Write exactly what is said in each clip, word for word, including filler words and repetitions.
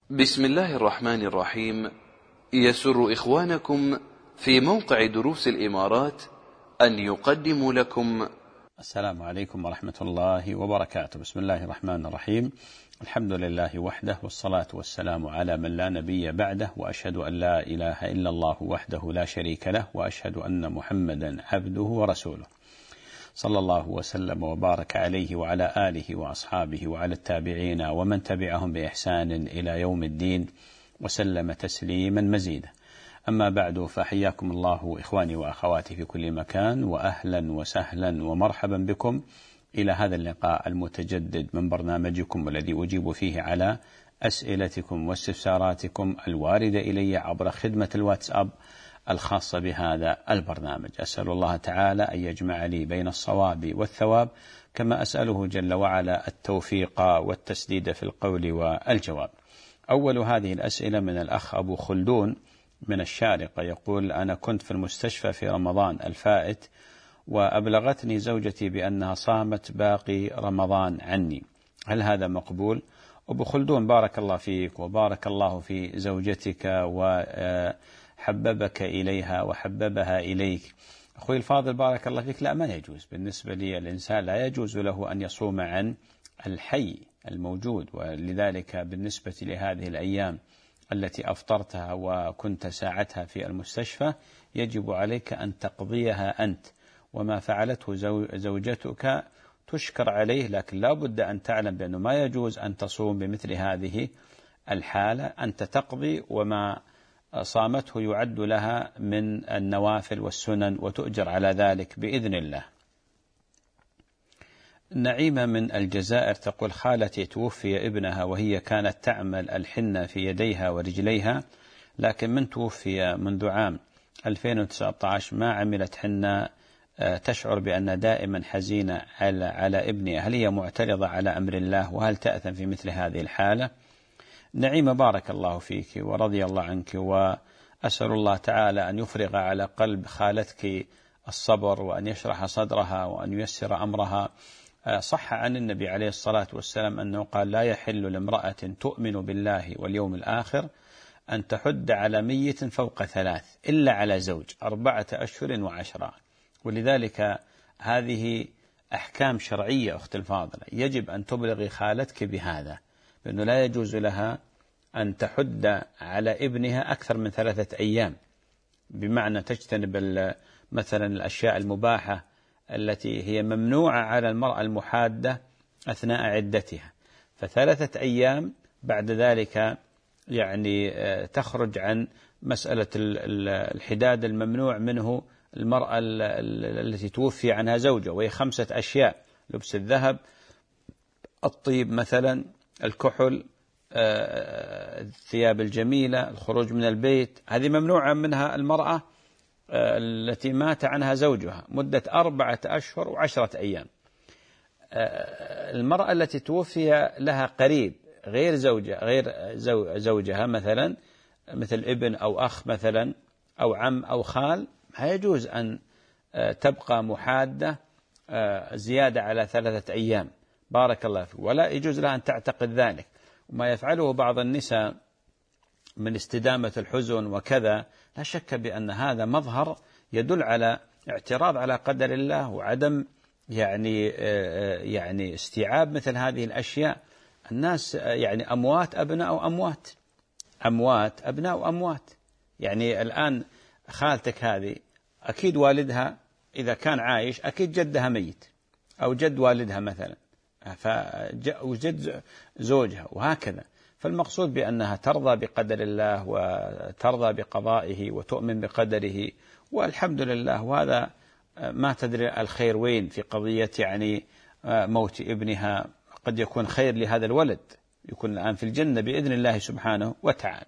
بسم الله الرحمن الرحيم. يسر إخوانكم في موقع دروس الإمارات أن يقدموا لكم السلام عليكم ورحمة الله وبركاته. بسم الله الرحمن الرحيم. الحمد لله وحده، والصلاة والسلام على من لا نبي بعده، وأشهد أن لا إله إلا الله وحده لا شريك له، وأشهد أن محمدا عبده ورسوله، صلى الله وسلم وبارك عليه وعلى آله وأصحابه وعلى التابعين ومن تبعهم بإحسان إلى يوم الدين، وسلم تسليما مزيدا. أما بعد، فحياكم الله إخواني وأخواتي في كل مكان، وأهلا وسهلا ومرحبا بكم إلى هذا اللقاء المتجدد من برنامجكم، والذي أجيب فيه على أسئلتكم واستفساراتكم الواردة إلي عبر خدمة الواتساب الخاصة بهذا البرنامج. أسأل الله تعالى أن يجمع لي بين الصواب والثواب، كما أسأله جل وعلا التوفيق والتسديد في القول والجواب. أول هذه الأسئلة من الأخ أبو خلدون من الشارقة، يقول: أنا كنت في المستشفى في رمضان الفائت، وأبلغتني زوجتي بأنها صامت باقي رمضان عني، هل هذا مقبول؟ أبو خلدون، بارك الله فيك وبارك الله في زوجتك وحببك إليها وحببها إليك. أخوي الفاضل بارك الله فيك، لا، ما يجوز بالنسبة لي، الإنسان لا يجوز له أن يصوم عن الحي الموجود، ولذلك بالنسبة لهذه الأيام التي أفطرتها وكنت ساعتها في المستشفى يجب عليك أن تقضيها أنت، وما فعلته زوجتك تشكر عليه، لكن لا بد أن تعلم بأنه ما يجوز أن تصوم بمثل هذه الحالة. أنت تقضي، وما صامته يعد لها من النوافل والسنن، وتؤجر على ذلك بإذن الله. نعيمة من الجزائر تقول: خالتي توفي ابنها وهي كانت تعمل الحنة في يديها ورجليها، لكن من توفي منذ عام ألفين وتسعة عشر ما عملت حنة، تشعر بأن دائما حزينة على, على ابنها، هل هي معترضة على أمر الله، وهل تأثم في مثل هذه الحالة؟ نعيمة، بارك الله فيك ورضي الله عنك، وأسأل الله تعالى أن يفرغ على قلب خالتك الصبر، وأن يشرح صدرها، وأن ييسر أمرها. صح عن النبي عليه الصلاة والسلام أنه قال: لا يحل لامرأة تؤمن بالله واليوم الآخر أن تحد على ميت فوق ثلاث إلا على زوج أربعة أشهر وعشرة. ولذلك هذه أحكام شرعية أخت الفاضلة، يجب أن تبلغي خالتك بهذا، بأنه لا يجوز لها أن تحد على ابنها أكثر من ثلاثة أيام، بمعنى تجتنب مثلا الأشياء المباحة التي هي ممنوعة على المرأة المحادة أثناء عدتها، فثلاثة أيام بعد ذلك يعني تخرج عن مسألة الحداد الممنوع منه المرأة التي توفي عنها زوجها، وهي خمسة أشياء: لبس الذهب، الطيب مثلا، الكحل، الثياب الجميلة، الخروج من البيت، هذه ممنوعة منها المرأة التي مات عنها زوجها مدة أربعة أشهر وعشرة أيام. المرأة التي توفي لها قريب غير زوجها غير زوجها مثلا، مثل ابن أو أخ مثلا أو عم أو خال، لا يجوز أن تبقى محادة زيادة على ثلاثة أيام، بارك الله فيك، ولا يجوز لها أن تعتقد ذلك. وما يفعله بعض النساء من استدامة الحزن وكذا، لا شك بأن هذا مظهر يدل على اعتراض على قدر الله، وعدم يعني يعني استيعاب مثل هذه الأشياء. الناس يعني أموات أبناء وأموات، أموات أبناء وأموات. يعني الآن خالتك هذه أكيد والدها إذا كان عايش أكيد جدها ميت، أو جد والدها مثلا، فجد زوجها، وهكذا. فالمقصود بأنها ترضى بقدر الله وترضى بقضائه وتؤمن بقدره، والحمد لله. وهذا ما تدري الخير وين في قضية يعني موت ابنها، قد يكون خير لهذا الولد، يكون الآن في الجنة بإذن الله سبحانه وتعالى.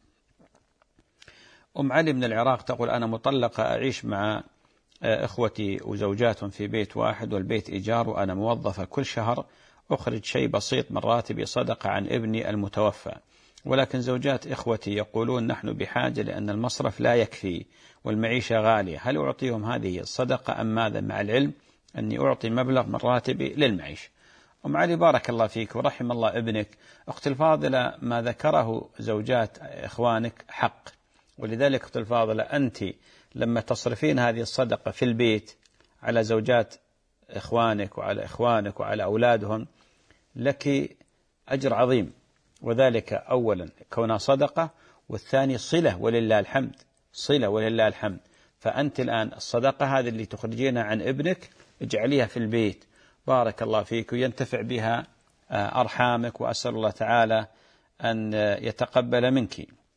أم علي من العراق تقول: أنا مطلقة، أعيش مع إخوتي وزوجات في بيت واحد، والبيت إيجار، وأنا موظفة، كل شهر أخرج شيء بسيط من راتبي صدقة عن ابني المتوفى، ولكن زوجات إخوتي يقولون نحن بحاجة لأن المصرف لا يكفي والمعيشة غالية، هل أعطيهم هذه الصدقة أم ماذا، مع العلم أني أعطي مبلغ من راتبي للمعيشة؟ أم علي بارك الله فيك ورحم الله ابنك، أختي الفاضلة ما ذكره زوجات إخوانك حق، ولذلك أختي الفاضلة أنت لما تصرفين هذه الصدقة في البيت على زوجات إخوانك وعلى إخوانك وعلى أولادهم لك أجر عظيم، وذلك أولا كونها صدقة، والثاني صلة ولله الحمد، صلة ولله الحمد. فأنت الآن الصدقة هذه اللي تخرجينها عن ابنك اجعليها في البيت بارك الله فيك، وينتفع بها أرحامك، وأسأل الله تعالى أن يتقبل منك.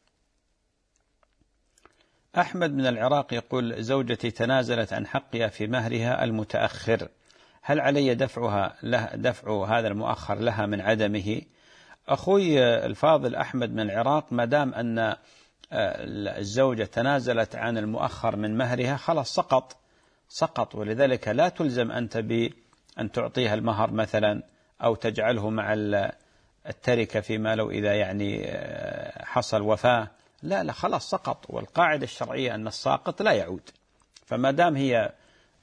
أحمد من العراق يقول زوجتي تنازلت عن حقها في مهرها المتأخر، هل علي دفعها له دفع هذا المؤخر لها من عدمه؟ أخوي الفاضل أحمد من العراق، ما دام أن الزوجة تنازلت عن المؤخر من مهرها خلاص سقط سقط، ولذلك لا تلزم أنت بأن تعطيها المهر مثلا أو تجعله مع التركة فيما لو إذا يعني حصل وفاة، لا لا خلاص سقط، والقاعدة الشرعية أن الساقط لا يعود. فما دام هي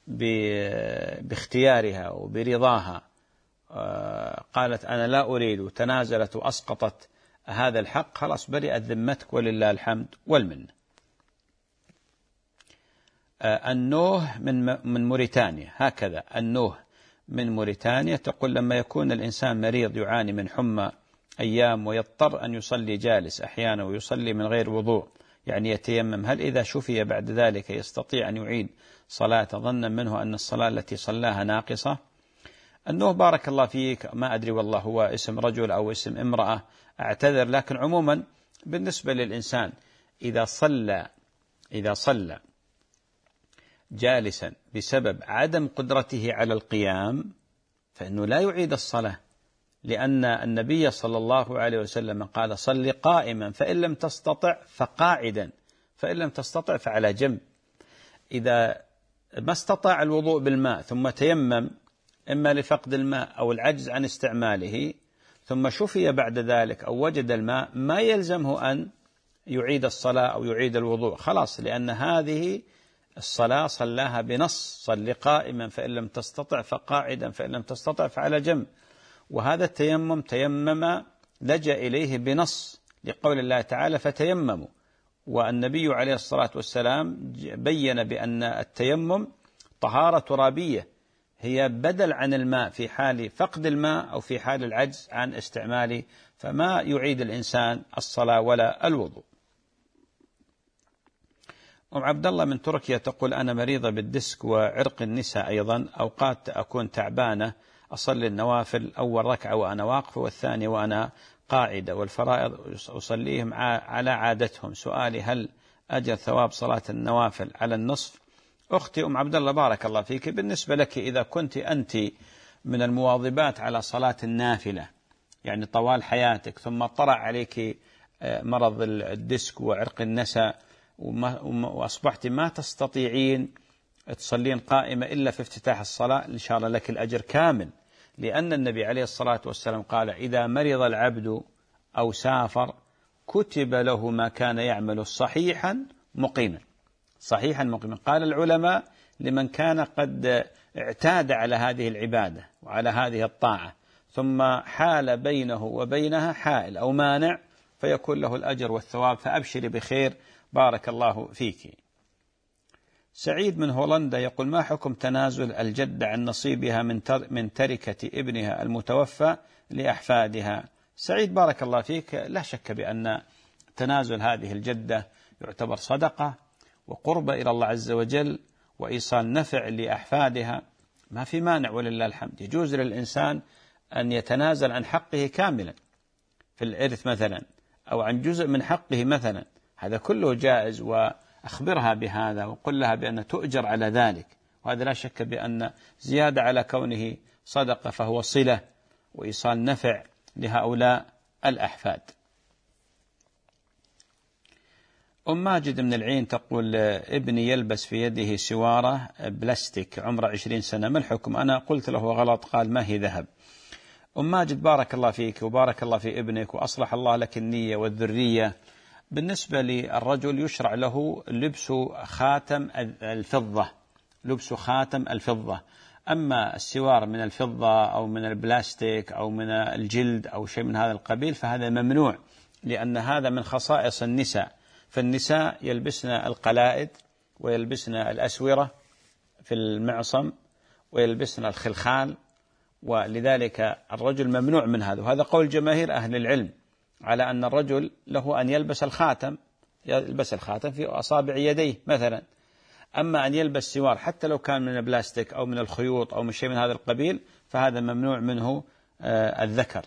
باختيارها وبرضاها قالت أنا لا أريد وتنازلت وأسقطت هذا الحق، خلاص برئت ذمتك ولله الحمد والمنة. النوه من من موريتانيا، هكذا النوه من موريتانيا تقول لما يكون الإنسان مريض يعاني من حمى أيام ويضطر أن يصلي جالس أحيانا ويصلي من غير وضوء، يعني يتيمم، هل إذا شفي بعد ذلك يستطيع أن يعيد صلاة ظنا منه أن الصلاة التي صلاها ناقصة؟ النوه بارك الله فيك ما أدري والله هو اسم رجل أو اسم امرأة، أعتذر، لكن عموما بالنسبة للإنسان إذا صلى إذا صلى جالسا بسبب عدم قدرته على القيام فإنه لا يعيد الصلاة، لأن النبي صلى الله عليه وسلم قال صل قائما فإن لم تستطع فقاعدا فإن لم تستطع فعلى جنب. إذا ما استطاع الوضوء بالماء ثم تيمم إما لفقد الماء أو العجز عن استعماله ثم شفي بعد ذلك أو وجد الماء، ما يلزمه أن يعيد الصلاة أو يعيد الوضوء خلاص، لأن هذه الصلاة صلاها بنص صل قائما فإن لم تستطع فقاعدا فإن لم تستطع فعلى جنب. وهذا التيمم تيمم لجأ إليه بنص لقول الله تعالى فتيمموا، والنبي عليه الصلاة والسلام بين بأن التيمم طهارة ترابية هي بدل عن الماء في حال فقد الماء أو في حال العجز عن استعماله، فما يعيد الإنسان الصلاة ولا الوضوء. أم عبد الله من تركيا تقول أنا مريضة بالدسك وعرق النساء أيضا، أوقات أكون تعبانة أصلي النوافل أول ركعة وأنا واقفة والثانية وأنا قاعدة، والفرائض أصليهم على عادتهم، سؤالي هل أجر ثواب صلاة النوافل على النصف؟ أختي أم عبد الله بارك الله فيك، بالنسبة لك إذا كنت أنت من المواظبات على صلاة النافلة يعني طوال حياتك ثم طرأ عليك مرض الدسك وعرق النساء وأصبحت ما تستطيعين تصلين قائمة إلا في افتتاح الصلاة، إن شاء الله لك الأجر كامل، لأن النبي عليه الصلاة والسلام قال إذا مرض العبد أو سافر كتب له ما كان يعمل صحيحا مقيما صحيحا مقيما. قال العلماء لمن كان قد اعتاد على هذه العبادة وعلى هذه الطاعة ثم حال بينه وبينها حائل أو مانع فيكون له الأجر والثواب، فأبشري بخير بارك الله فيك. سعيد من هولندا يقول ما حكم تنازل الجدة عن نصيبها من من تركة ابنها المتوفى لأحفادها؟ سعيد بارك الله فيك، لا شك بأن تنازل هذه الجدة يعتبر صدقة وقربة إلى الله عز وجل وإيصال نفع لأحفادها، ما في مانع ولله الحمد. يجوز للإنسان أن يتنازل عن حقه كاملا في الإرث مثلا أو عن جزء من حقه مثلا، هذا كله جائز، وأخبرها بهذا وقل لها بأن تؤجر على ذلك، وهذا لا شك بأن زيادة على كونه صدقة فهو صلة وإيصال نفع لهؤلاء الأحفاد. أم ماجد من العين تقول ابني يلبس في يده سوارة بلاستيك عمره عشرين سنة، ما الحكم؟ أنا قلت له غلط، قال ما هي ذهب. أم ماجد بارك الله فيك وبارك الله في ابنك وأصلح الله لك النية والذرية. بالنسبة للرجل يشرع له لبس خاتم الفضة، لبس خاتم الفضة. أما السوار من الفضة أو من البلاستيك أو من الجلد أو شيء من هذا القبيل فهذا ممنوع، لأن هذا من خصائص النساء. فالنساء يلبسن القلائد ويلبسن الأسورة في المعصم ويلبسن الخلخال، ولذلك الرجل ممنوع من هذا. وهذا قول جماهير أهل العلم على أن الرجل له أن يلبس الخاتم، يلبس الخاتم في أصابع يديه مثلا. أما أن يلبس سوار حتى لو كان من البلاستيك أو من الخيوط أو من شيء من هذا القبيل فهذا ممنوع منه الذكر.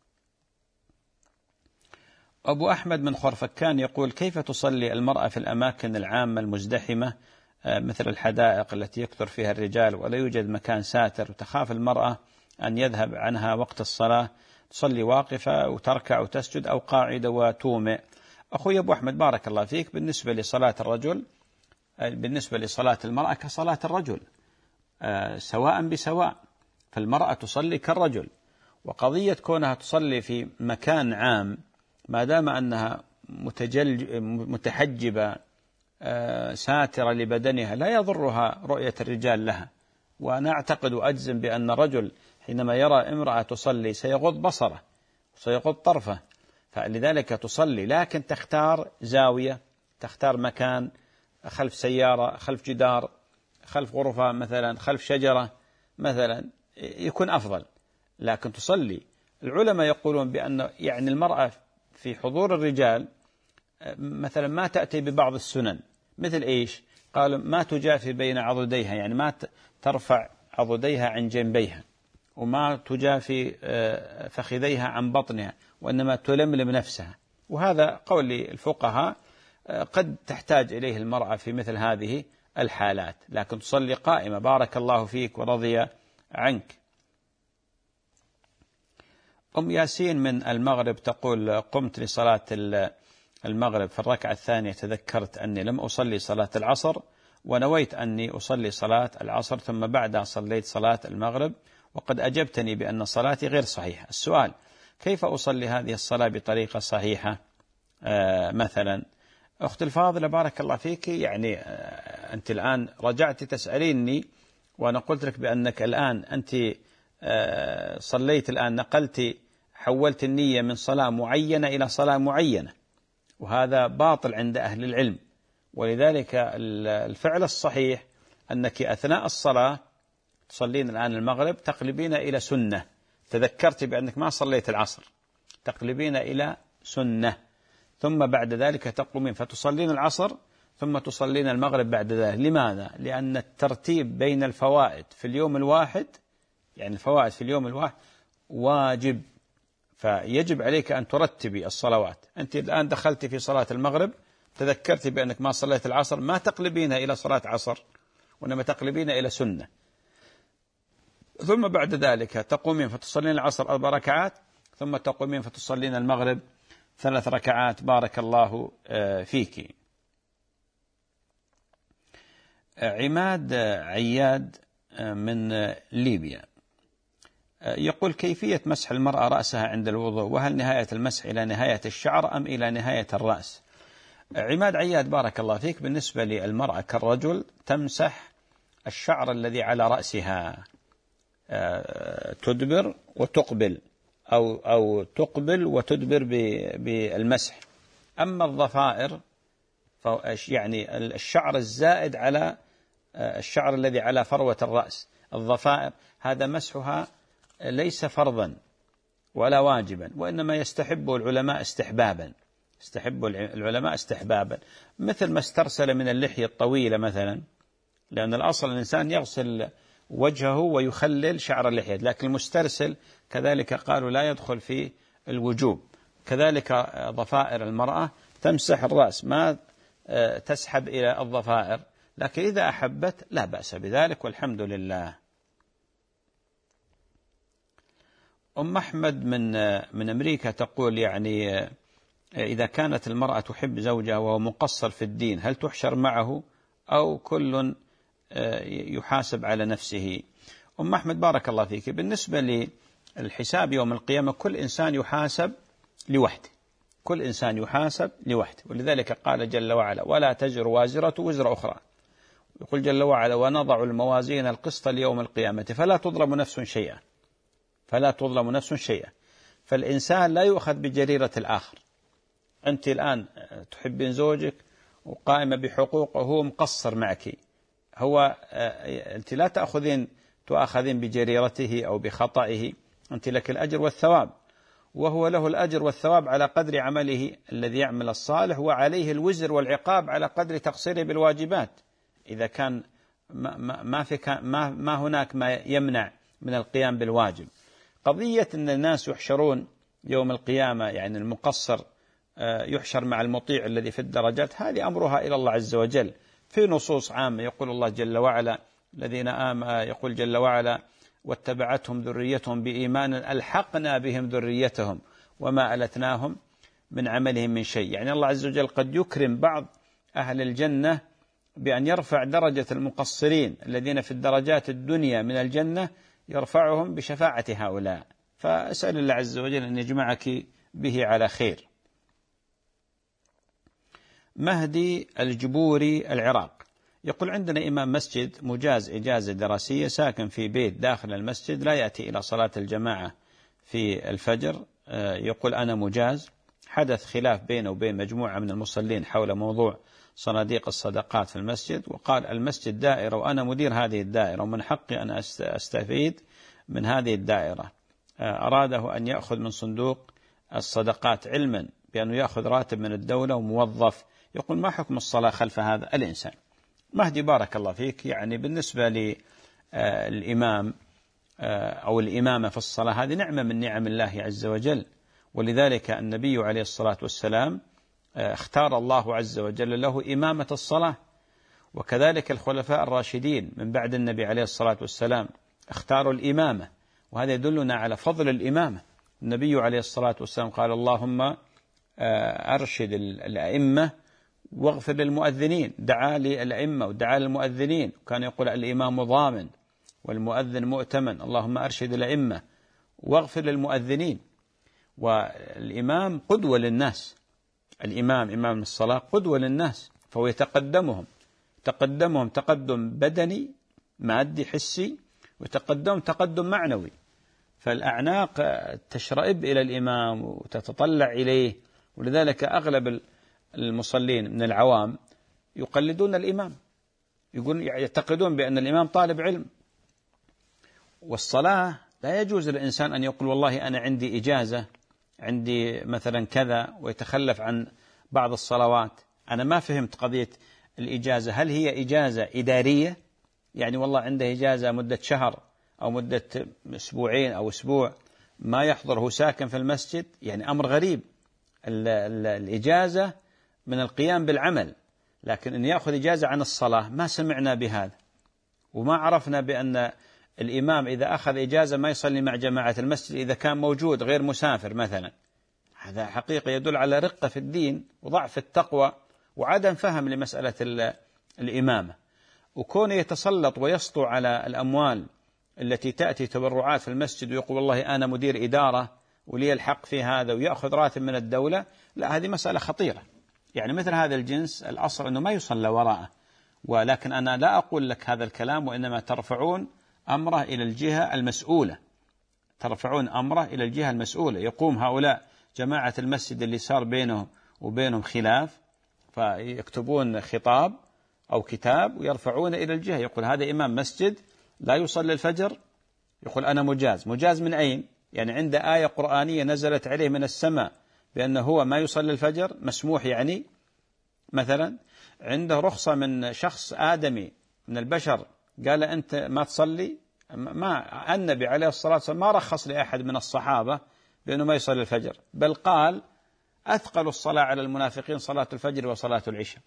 أبو أحمد من خرفكان يقول: كيف تصلي المرأة في الأماكن العامة المزدحمة مثل الحدائق التي يكثر فيها الرجال ولا يوجد مكان ساتر، وتخاف المرأة أن يذهب عنها وقت الصلاة، تصلي واقفة وتركع وتسجد أو قاعدة وتومئ؟ أخوي أبو أحمد بارك الله فيك، بالنسبة لصلاة الرجل بالنسبة لصلاة المرأة كصلاة الرجل سواء بسواء، فالمرأة تصلي كالرجل. وقضية كونها تصلي في مكان عام ما دام أنها متحجبة ساترة لبدنها لا يضرها رؤية الرجال لها. وأنا أعتقد وأجزم بأن الرجل حينما يرى امرأة تصلي سيغض بصره وسيغض طرفه، فلذلك تصلي، لكن تختار زاوية، تختار مكان خلف سيارة، خلف جدار، خلف غرفة مثلا، خلف شجرة مثلا، يكون أفضل. لكن تصلي، العلماء يقولون بأن يعني المرأة في حضور الرجال مثلا ما تأتي ببعض السنن، مثل إيش؟ قالوا ما تجافي بين عضديها، يعني ما ترفع عضديها عن جنبيها، وما تجافي فخذيها عن بطنها، وإنما تلملم نفسها. وهذا قول الفقهاء قد تحتاج إليه المرأة في مثل هذه الحالات، لكن تصلي قائمة. بارك الله فيك ورضي عنك. أم ياسين من المغرب تقول: قمت لصلاة المغرب في الركعة الثانية تذكرت أني لم أصلي صلاة العصر، ونويت أني أصلي صلاة العصر ثم بعدها صليت صلاة المغرب، وقد أجبتني بأن صلاتي غير صحيحة. السؤال: كيف أصلي هذه الصلاة بطريقة صحيحة؟ آه مثلا أخت الفاضلة بارك الله فيك، يعني آه أنت الآن رجعت تسأليني وأنا قلت لك بأنك الآن أنت آه صليت الآن نقلت حولت النية من صلاة معينة إلى صلاة معينة، وهذا باطل عند أهل العلم. ولذلك الفعل الصحيح أنك أثناء الصلاة تصلين الآن المغرب تقلبين إلى سنة، تذكرت بأنك ما صليت العصر تقلبين إلى سنة، ثم بعد ذلك تقومين فتصلين العصر ثم تصلين المغرب بعد ذلك. لماذا؟ لأن الترتيب بين الفوائد في اليوم الواحد، يعني الفوائد في اليوم الواحد واجب، فيجب عليك أن ترتبي الصلوات. أنت الآن دخلت في صلاة المغرب تذكرت بأنك ما صليت العصر، ما تقلبينها إلى صلاة عصر وإنما تقلبينها إلى سنة، ثم بعد ذلك تقومين فتصلين العصر أربع ركعات، ثم تقومين فتصلين المغرب ثلاث ركعات. بارك الله فيك. عماد عياد من ليبيا يقول: كيفية مسح المرأة رأسها عند الوضوء، وهل نهاية المسح إلى نهاية الشعر أم إلى نهاية الرأس؟ عماد عياد بارك الله فيك، بالنسبة للمرأة كالرجل تمسح الشعر الذي على رأسها، تدبر وتقبل أو أو تقبل وتدبر بالمسح. أما الضفائر يعني الشعر الزائد على الشعر الذي على فروة الرأس، الضفائر هذا مسحها ليس فرضا ولا واجبا، وإنما يستحب العلماء استحبابا استحب العلماء استحبابا مثل ما استرسل من اللحية الطويلة مثلا، لأن الأصل الإنسان يغسل وجهه ويخلل شعر اللحية، لكن المسترسل كذلك قالوا لا يدخل في الوجوب. كذلك ضفائر المرأة تمسح الرأس، ما تسحب إلى الضفائر، لكن إذا أحبت لا بأس بذلك والحمد لله. أم أحمد من من أمريكا تقول: يعني إذا كانت المرأة تحب زوجها وهو مقصر في الدين هل تحشر معه أو كل يحاسب على نفسه؟ أم أحمد بارك الله فيك، بالنسبة للحساب يوم القيامة كل إنسان يحاسب لوحده، كل إنسان يحاسب لوحده، ولذلك قال جل وعلا: ولا تزر وازرة وزر أخرى. يقول جل وعلا ونضع الموازين القسط ليوم القيامة فلا تظلم نفس شيئا، فلا تظلم نفس شيئا. فالإنسان لا يؤخذ بجريرة الآخر. أنت الآن تحبين زوجك وقائمة بحقوقه وهو مقصر معك، هو أنت لا تأخذين تؤخذين بجريرته أو بخطئه، أنت لك الأجر والثواب، وهو له الأجر والثواب على قدر عمله الذي يعمل الصالح، وعليه الوزر والعقاب على قدر تقصيره بالواجبات إذا كان ما ما في ما ما هناك ما يمنع من القيام بالواجب. قضية أن الناس يحشرون يوم القيامة، يعني المقصر يحشر مع المطيع الذي في الدرجات، هذه أمرها إلى الله عز وجل في نصوص عامة. يقول الله جل وعلا الذين آمنوا، يقول جل وعلا واتبعتهم ذريتهم بإيمان ألحقنا بهم ذريتهم وما ألتناهم من عملهم من شيء. يعني الله عز وجل قد يكرم بعض أهل الجنة بأن يرفع درجة المقصرين الذين في الدرجات الدنيا من الجنة، يرفعهم بشفاعة هؤلاء. فأسأل الله عز وجل أن يجمعك به على خير. مهدي الجبوري العراق يقول عندنا إمام مسجد مجاز إجازة دراسية ساكن في بيت داخل المسجد، لا يأتي إلى صلاة الجماعة في الفجر. يقول أنا مجاز. حدث خلاف بينه وبين مجموعة من المصلين حول موضوع صناديق الصدقات في المسجد، وقال المسجد دائرة وأنا مدير هذه الدائرة ومن حقي أن أستفيد من هذه الدائرة. أراده أن يأخذ من صندوق الصدقات علما بأنه يأخذ راتب من الدولة وموظف. يقول ما حكم الصلاة خلف هذا الإنسان؟ مهدي بارك الله فيك، يعني بالنسبة للإمام أو الإمامة في الصلاة هذه نعمة من نعم الله عز وجل، ولذلك النبي عليه الصلاة والسلام اختار الله عز وجل له إمامة الصلاة، وكذلك الخلفاء الراشدين من بعد النبي عليه الصلاة والسلام اختاروا الإمامة، وهذا يدلنا على فضل الإمامة. النبي عليه الصلاة والسلام قال اللهم أرشد الأئمة واغفر للمؤذنين، دعا للأئمة ودعا للمؤذنين، وكان يقول الإمام ضامن والمؤذن مؤتمن، اللهم أرشد الأئمة واغفر للمؤذنين. والإمام قدوة للناس، الإمام إمام الصلاة قدوة للناس، فهو يتقدمهم تقدمهم تقدم بدني مادي حسي، وتقدم تقدم معنوي. فالأعناق تشرئب إلى الإمام وتتطلع إليه، ولذلك أغلب المصلين من العوام يقلدون الإمام، يقولون يعتقدون بأن الإمام طالب علم. والصلاة لا يجوز للإنسان أن يقول والله أنا عندي إجازة، عندي مثلا كذا، ويتخلف عن بعض الصلوات. أنا ما فهمت قضية الإجازة، هل هي إجازة إدارية؟ يعني والله عنده إجازة مدة شهر أو مدة أسبوعين أو أسبوع ما يحضر، هو ساكن في المسجد، يعني أمر غريب. الإجازة من القيام بالعمل، لكن أن يأخذ إجازة عن الصلاة ما سمعنا بهذا، وما عرفنا بأن الإمام إذا أخذ إجازة ما يصلي مع جماعة المسجد إذا كان موجود غير مسافر مثلا. هذا حقيقة يدل على رقة في الدين وضعف التقوى وعدم فهم لمسألة الإمامة. وكونه يتسلط ويسطو على الأموال التي تأتي تبرعات في المسجد ويقول والله أنا مدير إدارة ولي الحق في هذا ويأخذ راتب من الدولة، لا، هذه مسألة خطيرة. يعني مثل هذا الجنس الأصل أنه ما يصلى وراءه. ولكن أنا لا أقول لك هذا الكلام، وإنما ترفعون أمره إلى الجهة المسؤولة، ترفعون أمره إلى الجهة المسؤولة. يقوم هؤلاء جماعة المسجد اللي صار بينهم وبينهم خلاف، فيكتبون خطاب أو كتاب ويرفعون إلى الجهة، يقول هذا إمام مسجد لا يصلي الفجر، يقول أنا مجاز. مجاز من أين؟ يعني عنده آية قرآنية نزلت عليه من السماء بأنه هو ما يصلي الفجر، مسموح يعني. مثلا عنده رخصة من شخص آدمي من البشر قال أنت ما تصلي. ما النبي عليه الصلاة والسلام ما رخص لأحد من الصحابة بأنه ما يصلي الفجر، بل قال أثقل الصلاة على المنافقين صلاة الفجر وصلاة العشاء.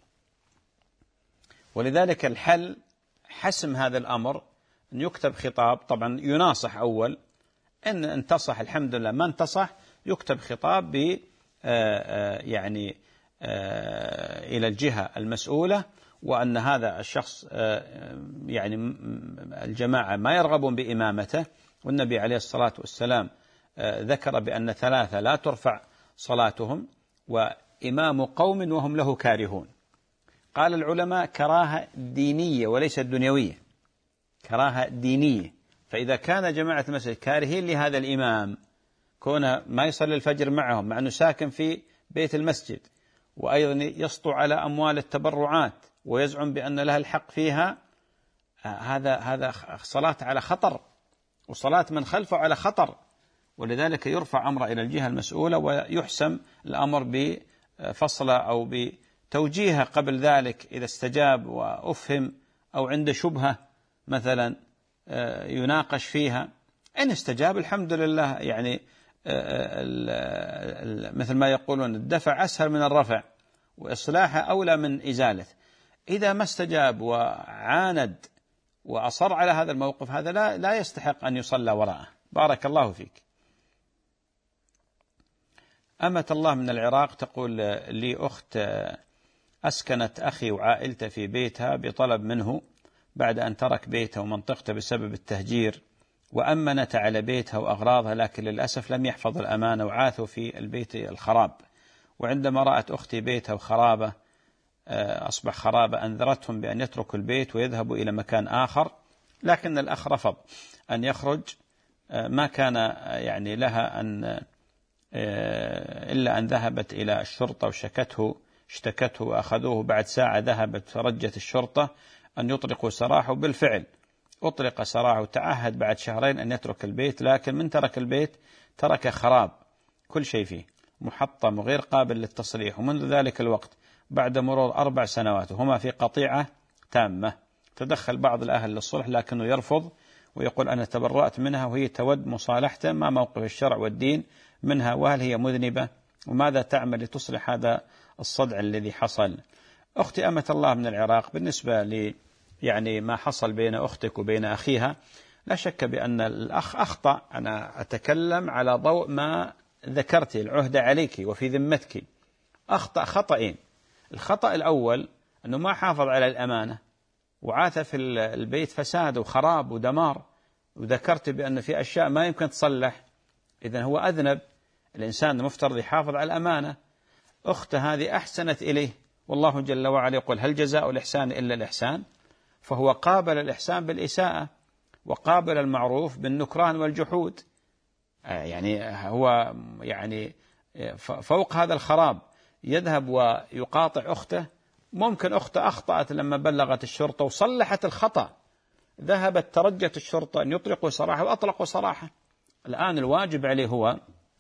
ولذلك الحل حسم هذا الأمر أن يكتب خطاب، طبعا يناصح أول، إن انتصح الحمد لله، ما انتصح يكتب خطاب ب يعني إلى الجهة المسؤولة، وأن هذا الشخص يعني الجماعة ما يرغبون بإمامته. والنبي عليه الصلاة والسلام ذكر بأن ثلاثة لا ترفع صلاتهم، وإمام قوم وهم له كارهون. قال العلماء كراهة دينية وليست دنيوية، كراهة دينية. فإذا كان جماعة المسجد كارهين لهذا الإمام كونه ما يصلي الفجر معهم مع أنه ساكن في بيت المسجد، وأيضا يسطو على أموال التبرعات ويزعم بأن لها الحق فيها، هذا هذا صلاة على خطر، وصلاة من خلفه على خطر، ولذلك يرفع أمره إلى الجهة المسؤولة ويحسم الأمر بفصله أو بتوجيهه قبل ذلك إذا استجاب وأفهم، أو عنده شبهة مثلا يناقش فيها. إن استجاب الحمد لله، يعني مثل ما يقولون الدفع أسهل من الرفع، وإصلاحه أولى من إزالته. إذا ما استجاب وعاند وأصر على هذا الموقف، هذا لا لا يستحق أن يصلى وراءه. بارك الله فيك. أمة الله من العراق تقول لي أخت أسكنت أخي وعائلته في بيتها بطلب منه بعد أن ترك بيته ومنطقته بسبب التهجير، وأمنت على بيتها وأغراضها، لكن للأسف لم يحفظ الأمانة وعاثوا في البيت الخراب. وعندما رأت أختي بيتها وخرابة أصبح خرابة أنذرتهم بأن يتركوا البيت ويذهبوا إلى مكان آخر، لكن الأخ رفض أن يخرج، ما كان يعني لها أن إلا أن ذهبت إلى الشرطة وشكته اشتكته وأخذوه. بعد ساعة ذهبت فرجت الشرطة أن يطلقوا سراحه، بالفعل أطلق سراحه، وتعهد بعد شهرين أن يترك البيت، لكن من ترك البيت ترك خراب كل شيء فيه محطم وغير قابل للتصليح. ومنذ ذلك الوقت بعد مرور أربع سنوات وهما في قطيعة تامة. تدخل بعض الأهل للصلح لكنه يرفض ويقول أنا تبرأت منها، وهي تود مصالحته. ما موقف الشرع والدين منها، وهل هي مذنبة، وماذا تعمل لتصلح هذا الصدع الذي حصل؟ أختي أمة الله من العراق، بالنسبة لي يعني ما حصل بين أختك وبين أخيها، لا شك بأن الأخ أخطأ. أنا أتكلم على ضوء ما ذكرت، العهدة عليك وفي ذمتك. أخطأ خطأين. الخطأ الأول أنه ما حافظ على الأمانة وعاث في البيت فساد وخراب ودمار، وذكرت بأن في أشياء ما يمكن تصلح، إذن هو أذنب. الإنسان المفترض يحافظ على الأمانة. أخته هذه أحسنت إليه، والله جل وعلا يقول هل جزاء الإحسان إلا الإحسان، فهو قابل الإحسان بالإساءة وقابل المعروف بالنكران والجحود. يعني هو يعني فوق هذا الخراب يذهب ويقاطع أخته. ممكن أخته أخطأت لما بلغت الشرطة وصلحت الخطأ، ذهبت ترجت الشرطة أن يطلقوا سراحه وأطلقوا سراحه. الآن الواجب عليه هو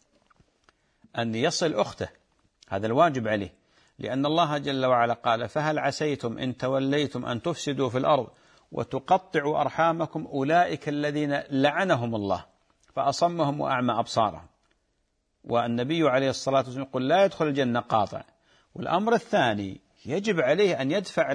أن يصل أخته، هذا الواجب عليه، لأن الله جل وعلا قال فهل عسيتم إن توليتم أن تفسدوا في الأرض وتقطعوا أرحامكم أولئك الذين لعنهم الله فأصمهم وأعمى أبصارهم. والنبي عليه الصلاة والسلام يقول لا يدخل الجنة قاطع. والأمر الثاني يجب عليه أن يدفع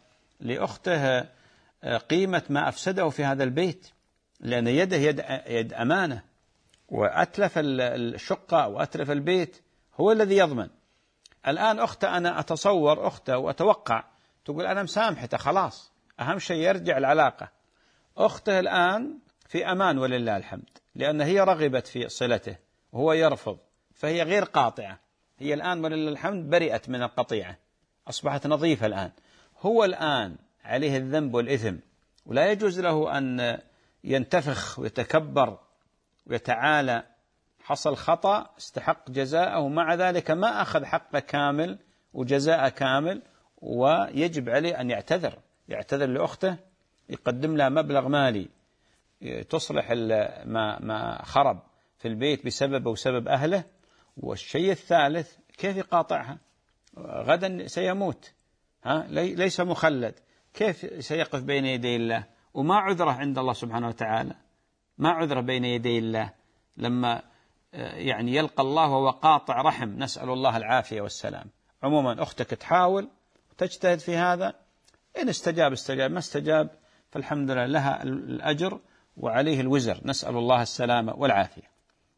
لأخته قيمة ما أفسده في هذا البيت، لأن يده يد, يد أمانة، وأتلف الشقة وأتلف البيت هو الذي يضمن. الآن أخته أنا أتصور أخته وأتوقع تقول أنا مسامحته خلاص، أهم شيء يرجع العلاقة. أخته الآن في أمان ولله الحمد، لأن هي رغبت في صلته وهو يرفض، فهي غير قاطعة. هي الآن ولله الحمد برئت من القطيعة، أصبحت نظيفة الآن. هو الآن عليه الذنب والإثم، ولا يجوز له أن ينتفخ ويتكبر ويتعالى. حصل خطأ استحق جزاءه، مع ذلك ما أخذ حقه كامل وجزاء كامل، ويجب عليه أن يعتذر يعتذر لأخته، يقدم لها مبلغ مالي تصلح ما ما خرب في البيت بسببه وسبب أهله. والشيء الثالث كيف يقاطعها؟ غدا سيموت، ها ليس مخلد، كيف سيقف بين يدي الله؟ وما عذره عند الله سبحانه وتعالى، ما عذره بين يدي الله لما يعني يلقى الله وهو قاطع رحم. نسأل الله العافية والسلام. عموما أختك تحاول وتجتهد في هذا، إن استجاب استجاب، ما استجاب فالحمد لله لها الأجر وعليه الوزر. نسأل الله السلامة والعافية.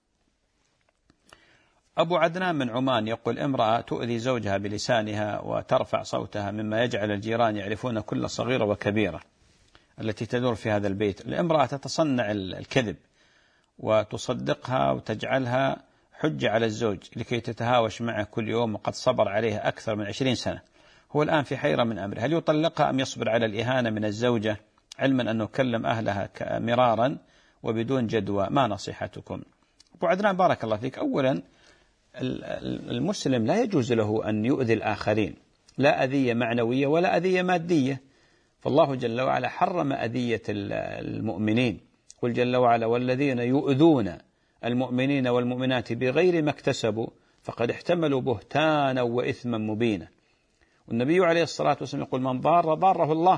أبو عدنان من عمان يقول امرأة تؤذي زوجها بلسانها وترفع صوتها مما يجعل الجيران يعرفون كل صغيرة وكبيرة التي تدور في هذا البيت. الامرأة تتصنع الكذب وتصدقها وتجعلها حجة على الزوج لكي تتهاوش معه كل يوم، وقد صبر عليها أكثر من عشرين سنة. هو الآن في حيرة من أمره، هل يطلقها أم يصبر على الإهانة من الزوجة، علما أنه كلم أهلها مرارا وبدون جدوى؟ ما نصيحتكم؟ أبو عدنان بارك الله فيك، أولا المسلم لا يجوز له أن يؤذي الآخرين، لا أذية معنوية ولا أذية مادية، فالله جل وعلا حرم أذية المؤمنين، قل جل وعلا والذين يؤذون المؤمنين والمؤمنات بغير ما اكتسبوا فقد احتملوا بهتانا وإثما مبينا. والنبي عليه الصلاة والسلام يقول من ضار ضاره الله،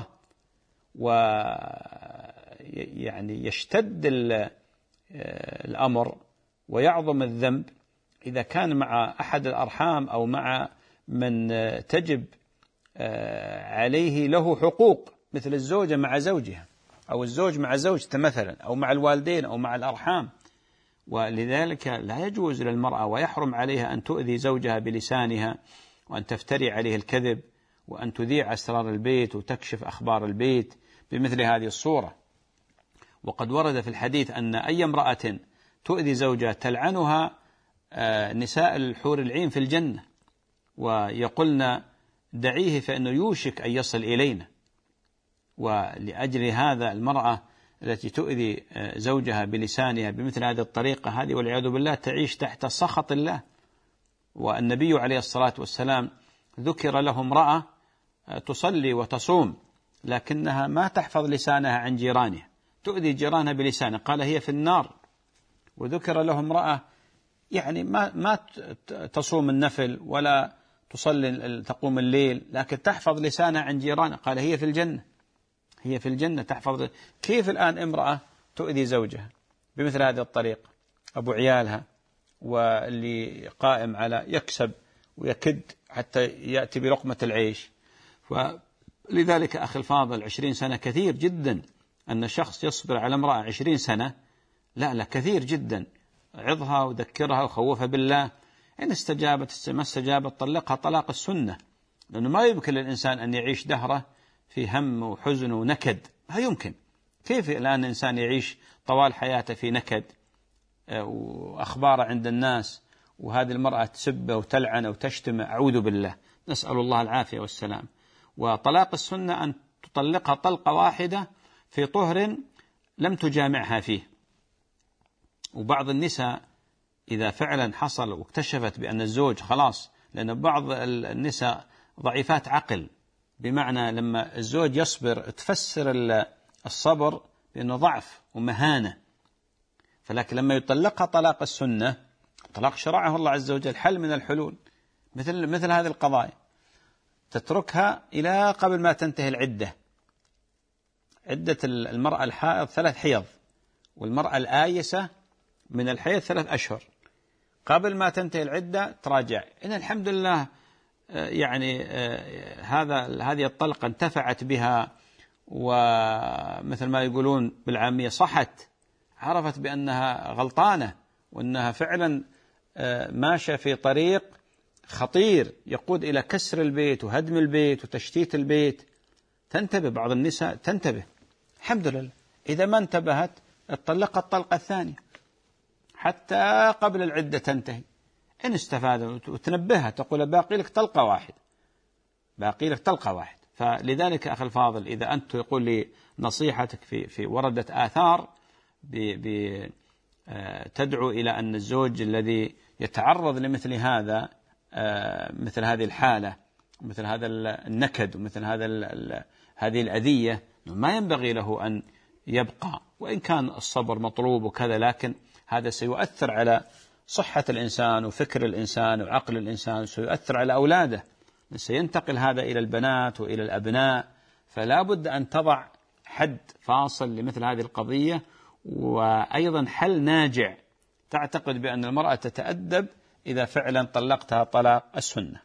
ويعني يشتد الأمر ويعظم الذنب إذا كان مع أحد الأرحام أو مع من تجب عليه له حقوق، مثل الزوجة مع زوجها أو الزوج مع زوجته مثلا، أو مع الوالدين أو مع الأرحام. ولذلك لا يجوز للمرأة ويحرم عليها أن تؤذي زوجها بلسانها، وأن تفتري عليه الكذب، وأن تذيع أسرار البيت وتكشف أخبار البيت بمثل هذه الصورة. وقد ورد في الحديث أن أي امرأة تؤذي زوجها تلعنها نساء الحور العين في الجنة، ويقولن دعيه فإنه يوشك أن يصل إلينا. ولأجل هذا المرأة التي تؤذي زوجها بلسانها بمثل هذه الطريقة، هذه والعياذ بالله تعيش تحت سخط الله. والنبي عليه الصلاة والسلام ذكر له امرأة تصلي وتصوم لكنها ما تحفظ لسانها عن جيرانها، تؤذي جيرانها بلسانها، قال هي في النار. وذكر له امرأة يعني ما ما تصوم النفل ولا تصلي تقوم الليل لكن تحفظ لسانها عن جيرانها، قال هي في الجنة، هي في الجنة تحفظ. كيف الآن امرأة تؤذي زوجها بمثل هذه الطريقة، أبو عيالها واللي قائم على يكسب ويكد حتى يأتي بلقمة العيش؟ فلذلك أخي الفاضل عشرين سنة كثير جدا، أن شخص يصبر على امرأة عشرين سنة لا لا كثير جدا. عظها وذكرها وخوفها بالله، إن استجابت ما استجابت طلقها طلاق السنة، لأنه ما يمكن للإنسان أن يعيش دهره في هم وحزن ونكد، لا يمكن. كيف الآن الإنسان يعيش طوال حياته في نكد وأخبار عند الناس، وهذه المرأة تسبه وتلعن وتشتم؟ أعوذ بالله، نسأل الله العافية والسلام. وطلاق السنة أن تطلقها طلقة واحدة في طهر لم تجامعها فيه. وبعض النساء إذا فعلا حصل واكتشفت بأن الزوج خلاص، لأن بعض النساء ضعيفات عقل، بمعنى لما الزوج يصبر تفسر الصبر بأنه ضعف ومهانة، فلكن لما يطلقها طلاق السنة، طلاق شرعه الله عز وجل، حل من الحلول مثل مثل هذه القضايا، تتركها إلى قبل ما تنتهي العدة. عدة المرأة الحائض ثلاث حيض، والمرأة الآيسة من الحيض ثلاث أشهر، قبل ما تنتهي العدة تراجع. إن الحمد لله يعني هذا هذه الطلقة انتفعت بها، ومثل ما يقولون بالعامية صحت، عرفت بأنها غلطانة وأنها فعلا ماشية في طريق خطير يقود إلى كسر البيت وهدم البيت وتشتيت البيت. تنتبه، بعض النساء تنتبه، الحمد لله. إذا ما انتبهت اتطلقت الطلقة الثانية حتى قبل العدة تنتهي، إن استفادت وتنبهها تقول باقي لك طلقة واحدة، باقي لك طلقة واحدة. فلذلك أخي الفاضل، إذا أنت يقول لي نصيحتك في في وردت آثار تدعو إلى أن الزوج الذي يتعرض لمثل هذا، مثل هذه الحالة، مثل هذا النكد ومثل هذا هذه الأذية، ما ينبغي له أن يبقى، وإن كان الصبر مطلوب وكذا، لكن هذا سيؤثر على صحة الإنسان وفكر الإنسان وعقل الإنسان، سيؤثر على أولاده، سينتقل هذا إلى البنات وإلى الأبناء. فلا بد أن تضع حد فاصل لمثل هذه القضية، وأيضا حل ناجع تعتقد بأن المرأة تتأدب إذا فعلا طلقتها طلاق السنة.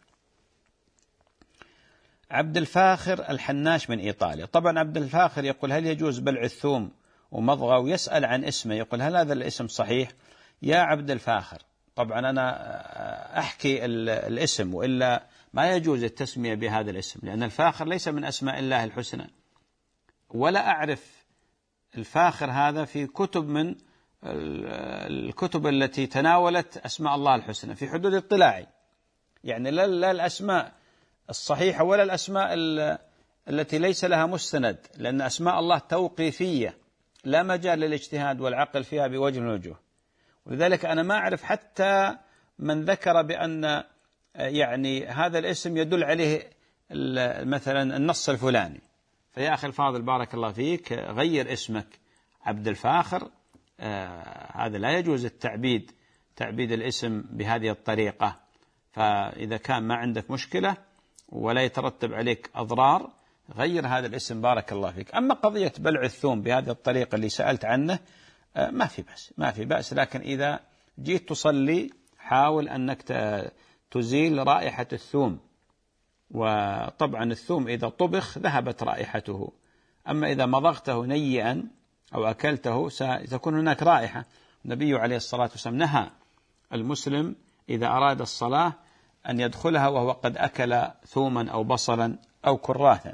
عبد الفاخر الحناش من إيطاليا، طبعا عبد الفاخر يقول هل يجوز بلع الثوم ومضغه، ويسأل عن اسمه، يقول هل هذا الاسم صحيح؟ يا عبد الفاخر، طبعا أنا أحكي الاسم، وإلا ما يجوز التسمية بهذا الاسم، لأن الفاخر ليس من أسماء الله الحسنى، ولا أعرف الفاخر هذا في كتب من الكتب التي تناولت أسماء الله الحسنى في حدود اطلاعي، يعني لا الأسماء الصحيحة ولا الأسماء التي ليس لها مستند، لأن أسماء الله توقيفية لا مجال للاجتهاد والعقل فيها بوجه من الوجوه. ولذلك أنا ما أعرف حتى من ذكر بأن يعني هذا الاسم يدل عليه مثلا النص الفلاني. فيا أخي الفاضل بارك الله فيك، غير اسمك عبد الفاخر، آه هذا لا يجوز التعبيد، تعبيد الاسم بهذه الطريقة. فإذا كان ما عندك مشكلة ولا يترتب عليك أضرار غير هذا الاسم بارك الله فيك. أما قضية بلع الثوم بهذه الطريقة اللي سألت عنه آه ما في بأس، ما في بأس، لكن إذا جيت تصلي حاول أنك تزيل رائحة الثوم. وطبعا الثوم إذا طبخ ذهبت رائحته، أما إذا مضغته نيئا أو أكلته ستكون هناك رائحة. النبي عليه الصلاة والسلام نهى المسلم إذا أراد الصلاة أن يدخلها وهو قد أكل ثوما أو بصلا أو كراثا.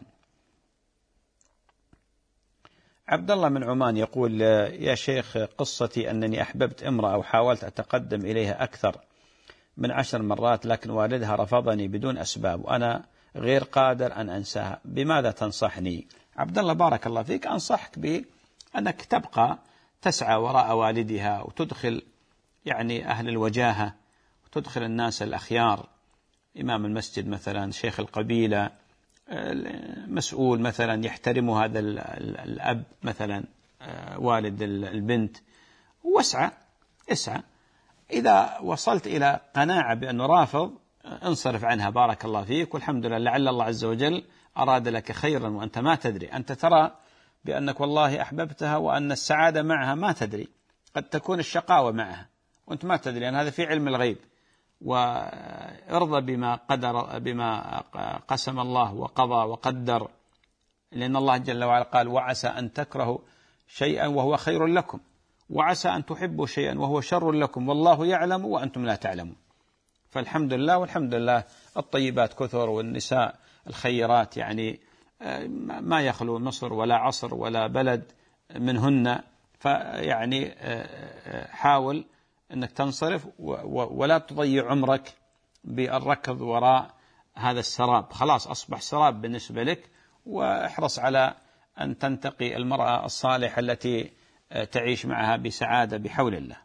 عبد الله من عمان يقول: يا شيخ، قصتي أنني أحببت امرأة وحاولت أتقدم إليها أكثر من عشر مرات، لكن والدها رفضني بدون أسباب وأنا غير قادر أن أنساها، بماذا تنصحني؟ عبد الله بارك الله فيك، أنصحك بأنك تبقى تسعى وراء والدها وتدخل يعني أهل الوجاهة وتدخل الناس الأخيار، إمام المسجد مثلا، شيخ القبيلة، مسؤول مثلا يحترم هذا الأب مثلا، والد البنت، واسعى اسعى. إذا وصلت إلى قناعة بأنه رافض انصرف عنها بارك الله فيك، والحمد لله، لعل الله عز وجل أراد لك خيرا وأنت ما تدري. أنت ترى بأنك والله أحببتها وأن السعادة معها ما تدري، قد تكون الشقاوة معها وأنت ما تدري، لأن هذا في علم الغيب. وارضى بما قدر، بما قسم الله وقضى وقدر، لأن الله جل وعلا قال: وعسى أن تكرهوا شيئا وهو خير لكم، وعسى أن تحبوا شيئا وهو شر لكم، والله يعلم وأنتم لا تعلمون. فالحمد لله، والحمد لله الطيبات كثر والنساء الخيرات، يعني ما يخلو مصر ولا عصر ولا بلد منهن. فيعني حاول أنك تنصرف ولا تضيع عمرك بالركض وراء هذا السراب، خلاص أصبح سراب بالنسبة لك. واحرص على أن تنتقي المرأة الصالحة التي تعيش معها بسعادة بحول الله.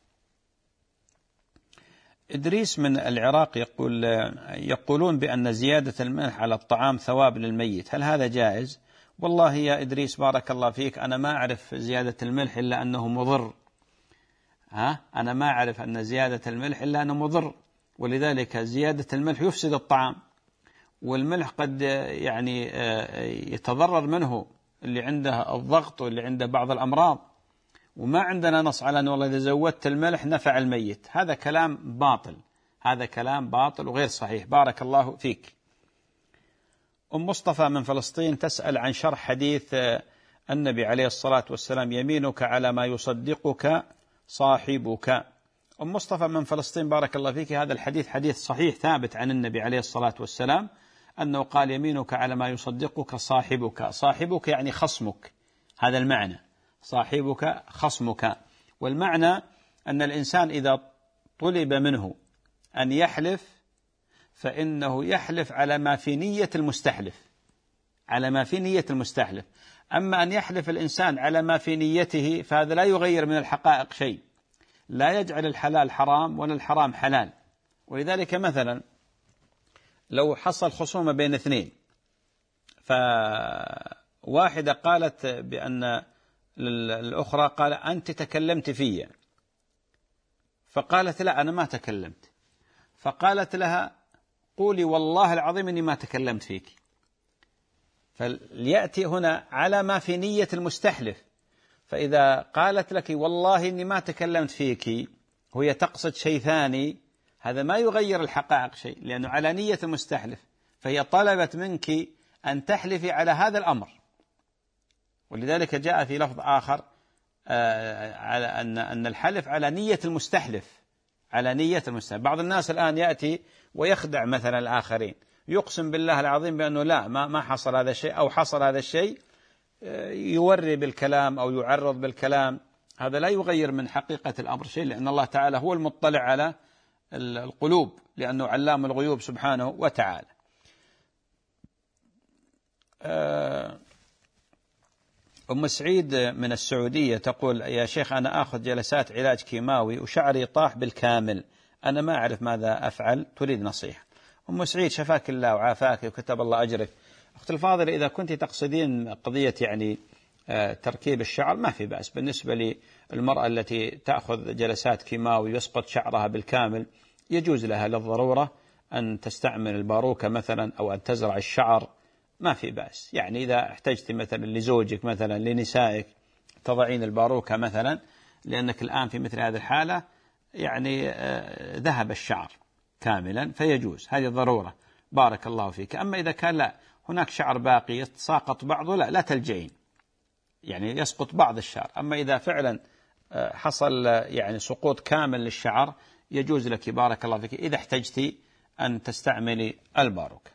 إدريس من العراق يقول: يقولون بأن زيادة الملح على الطعام ثواب للميت، هل هذا جائز؟ والله يا إدريس بارك الله فيك، أنا ما أعرف زيادة الملح إلا أنه مضر. ها أنا ما أعرف أن زيادة الملح إلا أنه مضر، ولذلك زيادة الملح يفسد الطعام، والملح قد يعني يتضرر منه اللي عنده الضغط واللي عنده بعض الأمراض، وما عندنا نص على أن والله إذا زودت الملح نفع الميت. هذا كلام باطل، هذا كلام باطل وغير صحيح. بارك الله فيك. أم مصطفى من فلسطين تسأل عن شرح حديث النبي عليه الصلاة والسلام: يمينك على ما يصدقك صاحبك. أم مصطفى من فلسطين بارك الله فيك، هذا الحديث حديث صحيح ثابت عن النبي عليه الصلاة والسلام أنه قال: يمينك على ما يصدقك صاحبك. صاحبك يعني خصمك، هذا المعنى، صاحبك خصمك. والمعنى أن الإنسان إذا طلب منه أن يحلف فإنه يحلف على ما في نية المستحلف، على ما في نية المستحلف. أما أن يحلف الإنسان على ما في نيته فهذا لا يغير من الحقائق شيء، لا يجعل الحلال حرام ولا الحرام حلال. ولذلك مثلا لو حصل خصومة بين اثنين، فواحدة قالت بأن الأخرى قال: أنت تكلمت في، فقالت: لا أنا ما تكلمت. فقالت لها: قولي والله العظيم أني ما تكلمت فيك. فليأتي هنا على ما في نية المستحلف. فإذا قالت لك والله إني ما تكلمت فيك وهي تقصد شيء ثاني، هذا ما يغير الحقائق شيء، لأنه على نية المستحلف، فهي طلبت منك أن تحلفي على هذا الأمر. ولذلك جاء في لفظ آخر على أن أن الحلف على نية المستحلف، على نية المستحلف. بعض الناس الآن يأتي ويخدع مثلا الآخرين، يقسم بالله العظيم بأنه لا ما ما حصل هذا الشيء أو حصل هذا الشيء، يوري بالكلام أو يعرض بالكلام. هذا لا يغير من حقيقة الأمر شيء، لأن الله تعالى هو المطلع على القلوب، لأنه علام الغيوب سبحانه وتعالى. أم سعيد من السعودية تقول: يا شيخ أنا آخذ جلسات علاج كيماوي وشعري طاح بالكامل، أنا ما أعرف ماذا أفعل، تريد نصيحة. أم سعيد شفاك الله وعافاك وكتب الله أجرك. أخت الفاضلة، إذا كنت تقصدين قضية يعني تركيب الشعر ما في بأس. بالنسبة للمرأة التي تأخذ جلسات كيماوي يسقط شعرها بالكامل، يجوز لها للضرورة أن تستعمل الباروكة مثلا أو أن تزرع الشعر، ما في بأس. يعني إذا احتجت مثلا لزوجك مثلا لنسائك تضعين الباروكة مثلا، لأنك الآن في مثل هذه الحالة يعني ذهب الشعر كاملا فيجوز، هذه ضرورة. بارك الله فيك. أما إذا كان لا هناك شعر باقي يتساقط بعضه، لا لا تلجئين، يعني يسقط بعض الشعر. أما إذا فعلا حصل يعني سقوط كامل للشعر يجوز لك بارك الله فيك إذا احتجتي أن تستعملي الباروكة.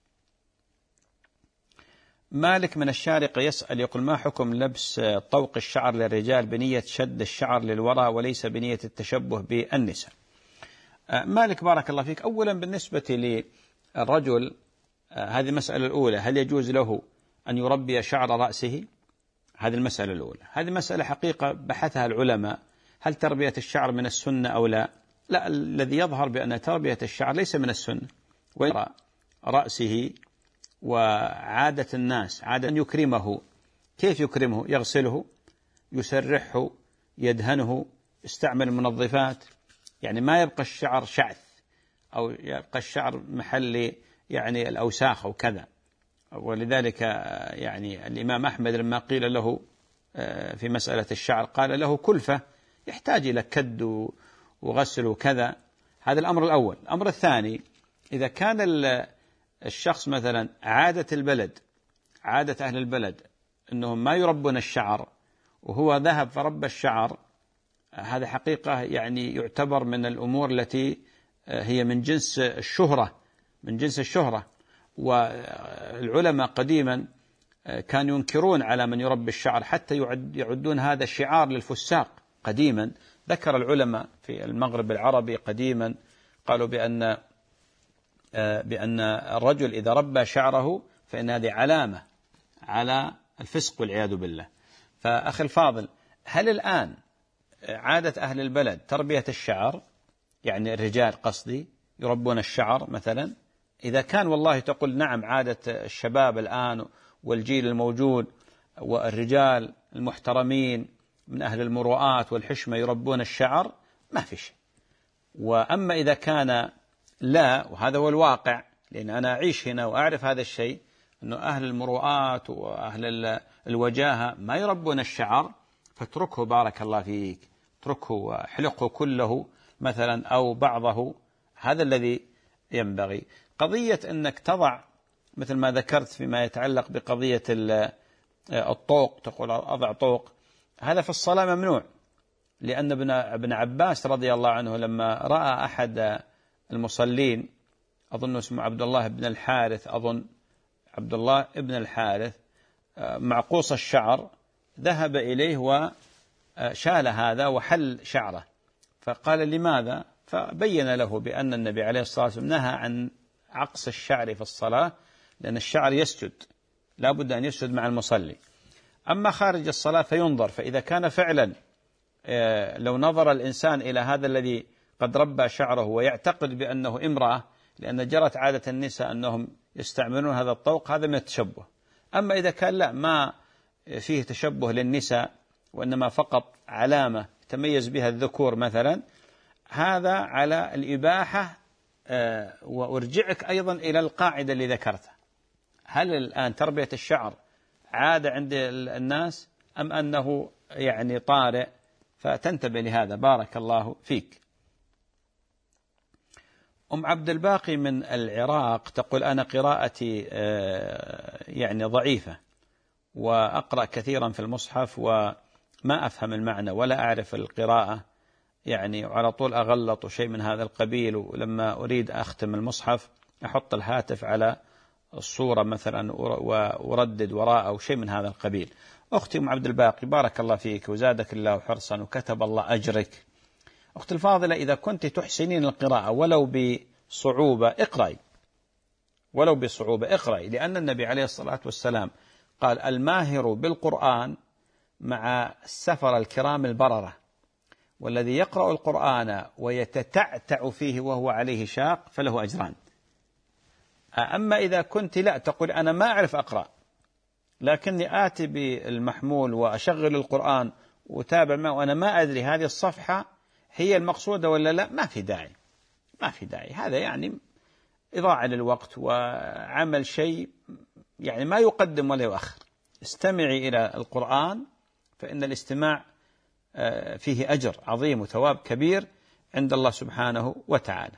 مالك من الشارقة يسأل يقول: ما حكم لبس طوق الشعر للرجال بنية شد الشعر للوراء وليس بنية التشبه بالنساء؟ مالك بارك الله فيك، أولا بالنسبة للرجل هذه المسألة الأولى، هل يجوز له أن يربي شعر رأسه؟ هذه المسألة الأولى. هذه مسألة حقيقة بحثها العلماء، هل تربية الشعر من السنة أو لا؟ لا، الذي يظهر بأن تربية الشعر ليس من السنة. ويرى رأسه وعادة الناس عادة أن يكرمه. كيف يكرمه؟ يغسله، يسرحه، يدهنه، يستعمل المنظفات، يعني ما يبقى الشعر شعث أو يبقى الشعر محل يعني الأوساخ أو كذا. ولذلك يعني الإمام أحمد لما قيل له في مسألة الشعر قال له كلفة، يحتاج إلى كد وغسل وكذا. هذا الأمر الأول. الأمر الثاني، إذا كان الشخص مثلا عادة البلد عادة أهل البلد أنهم ما يربون الشعر وهو ذهب فرب الشعر، هذا حقيقة يعني يعتبر من الأمور التي هي من جنس الشهرة من جنس الشهرة والعلماء قديما كانوا ينكرون على من يربي الشعر، حتى يعدون هذا شعار للفساق. قديما ذكر العلماء في المغرب العربي قديما قالوا بأن بأن الرجل إذا ربى شعره فإن هذه علامة على الفسق والعياذ بالله. فأخي الفاضل، هل الآن عادة أهل البلد تربية الشعر، يعني الرجال قصدي يربون الشعر مثلا؟ إذا كان والله تقول نعم عادة الشباب الآن والجيل الموجود والرجال المحترمين من أهل المروءات والحشمة يربون الشعر، ما في شيء. وأما إذا كان لا، وهذا هو الواقع لأن أنا أعيش هنا وأعرف هذا الشيء، أنه أهل المروءات وأهل الوجاهة ما يربون الشعر، فاتركه بارك الله فيك، اتركه وحلقه كله مثلا أو بعضه، هذا الذي ينبغي. قضية أنك تضع مثل ما ذكرت فيما يتعلق بقضية الطوق، تقول أضع طوق، هذا في الصلاة ممنوع، لأن ابن عباس رضي الله عنه لما رأى أحد المصلين، أظن اسمه عبد الله بن الحارث أظن عبد الله بن الحارث معقوص الشعر، ذهب إليه وشال هذا وحل شعره، فقال لماذا؟ فبين له بأن النبي عليه الصلاة والسلام نهى عن عقص الشعر في الصلاة، لأن الشعر يسجد، لا بد أن يسجد مع المصلي. أما خارج الصلاة فينظر، فإذا كان فعلا لو نظر الإنسان إلى هذا الذي قد ربى شعره ويعتقد بأنه امرأة، لأن جرت عادة النساء أنهم يستعملون هذا الطوق، هذا من التشبه. أما إذا كان لا، ما فيه تشبه للنساء وإنما فقط علامة تميز بها الذكور مثلا، هذا على الإباحة. وأرجعك أيضا إلى القاعدة اللي ذكرتها، هل الآن تربية الشعر عادة عند الناس أم أنه يعني طارئ؟ فتنتبه لهذا بارك الله فيك. أم عبد الباقي من العراق تقول: أنا قراءتي يعني ضعيفة وأقرأ كثيرا في المصحف وما أفهم المعنى ولا أعرف القراءة، يعني على طول أغلط وشيء من هذا القبيل، ولما أريد أختم المصحف أحط الهاتف على الصورة مثلا وأردد وراءه أو شيء من هذا القبيل. أختي أم عبد الباقي بارك الله فيك وزادك الله حرصا وكتب الله أجرك. أختي الفاضلة، إذا كنت تحسنين القراءة ولو بصعوبة اقرأي، ولو بصعوبة اقرأي، لأن النبي عليه الصلاة والسلام قال الماهر بالقرآن مع السفر الكرام البررة، والذي يقرأ القرآن ويتتعتع فيه وهو عليه شاق فله أجران. أما إذا كنت لا تقول أنا ما أعرف أقرأ لكني آتي بالمحمول وأشغل القرآن وتابع معه وأنا ما أدري هذه الصفحة هي المقصودة ولا لا، ما في داعي، ما في داعي. هذا يعني إضاعة للوقت وعمل شيء يعني ما يقدم ولا يؤخر. استمعي إلى القرآن فإن الاستماع فيه أجر عظيم وثواب كبير عند الله سبحانه وتعالى.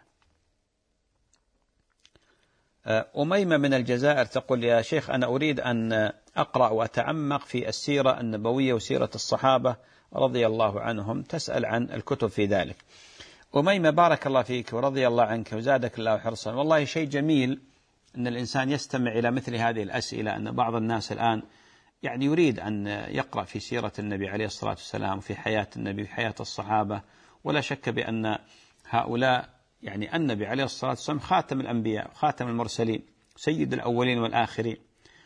أميمة من الجزائر تقول يا شيخ أنا أريد أن أقرأ وأتعمق في السيرة النبوية وسيرة الصحابة رضي الله عنهم، تسأل عن الكتب في ذلك. أميمة بارك الله فيك ورضي الله عنك وزادك الله حرصا. والله شيء جميل أن الإنسان يستمع إلى مثل هذه الأسئلة، أن بعض الناس الآن يعني يريد أن يقرأ في سيرة النبي عليه الصلاة والسلام وفي حياة النبي وفي حياة الصحابة. ولا شك بأن هؤلاء يعني النبي عليه الصلاة والسلام خاتم الأنبياء خاتم المرسلين سيد الأولين والآخرين،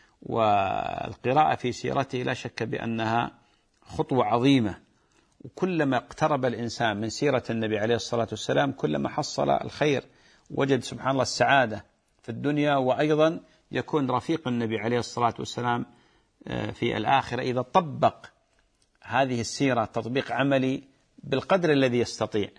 والقراءة في سيرته لا شك بأنها خطوة عظيمة، وكلما اقترب الإنسان من سيرة النبي عليه الصلاة والسلام كلما حصل الخير، وجد سبحان الله السعادة في الدنيا، وأيضا يكون رفيق النبي عليه الصلاة والسلام في الآخرة إذا طبق هذه السيرة تطبيق عملي بالقدر الذي يستطيع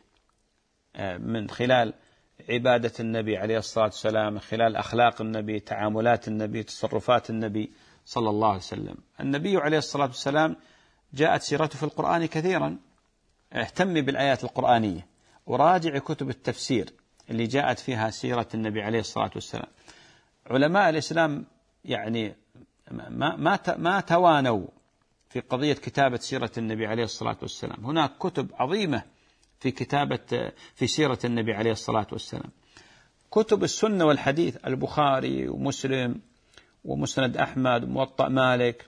من خلال عبادة النبي عليه الصلاة والسلام، من خلال أخلاق النبي، تعاملات النبي، تصرفات النبي صلى الله عليه وسلم. النبي عليه الصلاة والسلام جاءت سيرته في القرآن كثيرا. اهتمي بالآيات القرآنية وراجع كتب التفسير اللي جاءت فيها سيرة النبي عليه الصلاة والسلام. علماء الإسلام يعني ما ما ما توانوا في قضية كتابة سيرة النبي عليه الصلاة والسلام. هناك كتب عظيمة في كتابة في سيرة النبي عليه الصلاة والسلام. كتب السنة والحديث البخاري ومسلم ومسند أحمد وموطأ مالك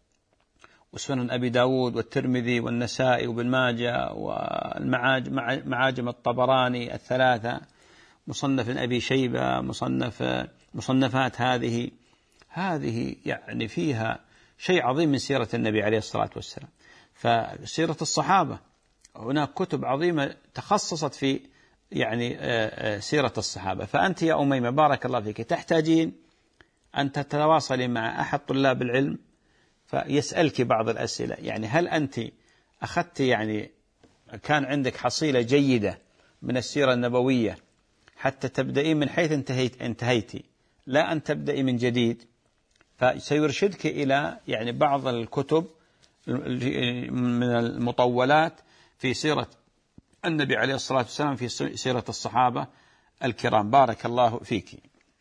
وسنن أبي داود والترمذي والنسائي وابن ماجه والمعاجم الطبراني الثلاثة، مصنف أبي شيبة، مصنف مصنفات هذه هذه يعني فيها شيء عظيم من سيرة النبي عليه الصلاة والسلام. فسيرة الصحابة هناك كتب عظيمة تخصصت في يعني سيرة الصحابة. فأنت يا أميمة بارك الله فيك تحتاجين أن تتواصلي مع أحد طلاب العلم فيسألك بعض الأسئلة، يعني هل أنت أخذت يعني كان عندك حصيلة جيدة من السيرة النبوية حتى تبدأين من حيث انتهيت انتهيتي، لا أن تبدأي من جديد. فسيرشدك إلى يعني بعض الكتب من المطولات في سيرة النبي عليه الصلاة والسلام، في سيرة الصحابة الكرام. بارك الله فيك.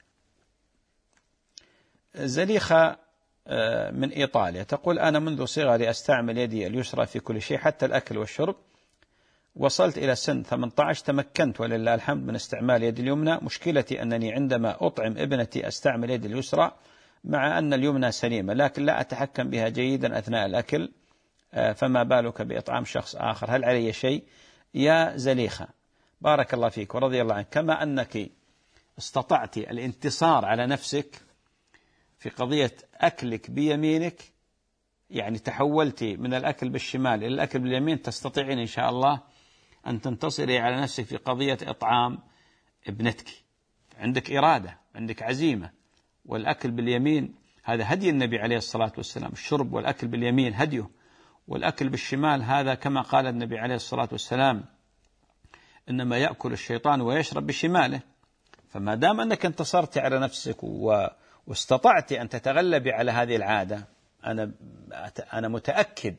زليخة من إيطاليا تقول أنا منذ صغري أستعمل يدي اليسرى في كل شيء حتى الأكل والشرب، وصلت إلى سن ثمانية عشر تمكنت ولله الحمد من استعمال يدي اليمنى. مشكلتي أنني عندما أطعم ابنتي أستعمل يدي اليسرى مع أن اليمنى سليمة، لكن لا أتحكم بها جيدا أثناء الأكل، فما بالك بإطعام شخص آخر؟ هل علي شيء؟ يا زليخة بارك الله فيك ورضي الله عنك، كما أنك استطعت الانتصار على نفسك في قضية أكلك بيمينك، يعني تحولت من الأكل بالشمال إلى الأكل باليمين، تستطيعين إن شاء الله أن تنتصري على نفسك في قضية إطعام ابنتك. عندك إرادة، عندك عزيمة. والأكل باليمين هذا هدي النبي عليه الصلاة والسلام، الشرب والأكل باليمين هديه، والأكل بالشمال هذا كما قال النبي عليه الصلاة والسلام إنما يأكل الشيطان ويشرب بشماله. فما دام أنك انتصرت على نفسك واستطعت أن تتغلبي على هذه العادة، أنا أنا متأكد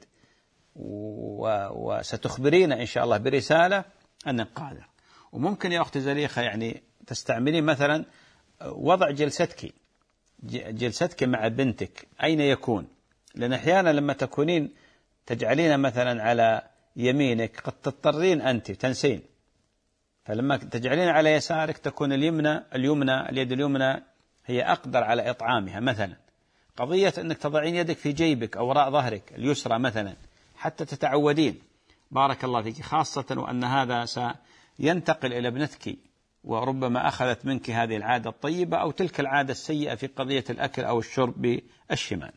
وستخبرين إن شاء الله برسالة أنك قادر. وممكن يا أختي زليخة يعني تستعملين مثلا وضع جلستك جلستك مع بنتك أين يكون، لأن أحيانا لما تكونين تجعلين مثلا على يمينك قد تضطرين أنت تنسين، فلما تجعلين على يسارك تكون اليمنى اليمنى اليد اليمنى هي أقدر على إطعامها. مثلا قضية أنك تضعين يدك في جيبك أو وراء ظهرك اليسرى مثلا حتى تتعودين. بارك الله فيك، خاصة وأن هذا سينتقل إلى ابنتك وربما أخذت منك هذه العادة الطيبة أو تلك العادة السيئة في قضية الأكل أو الشرب بالشمال.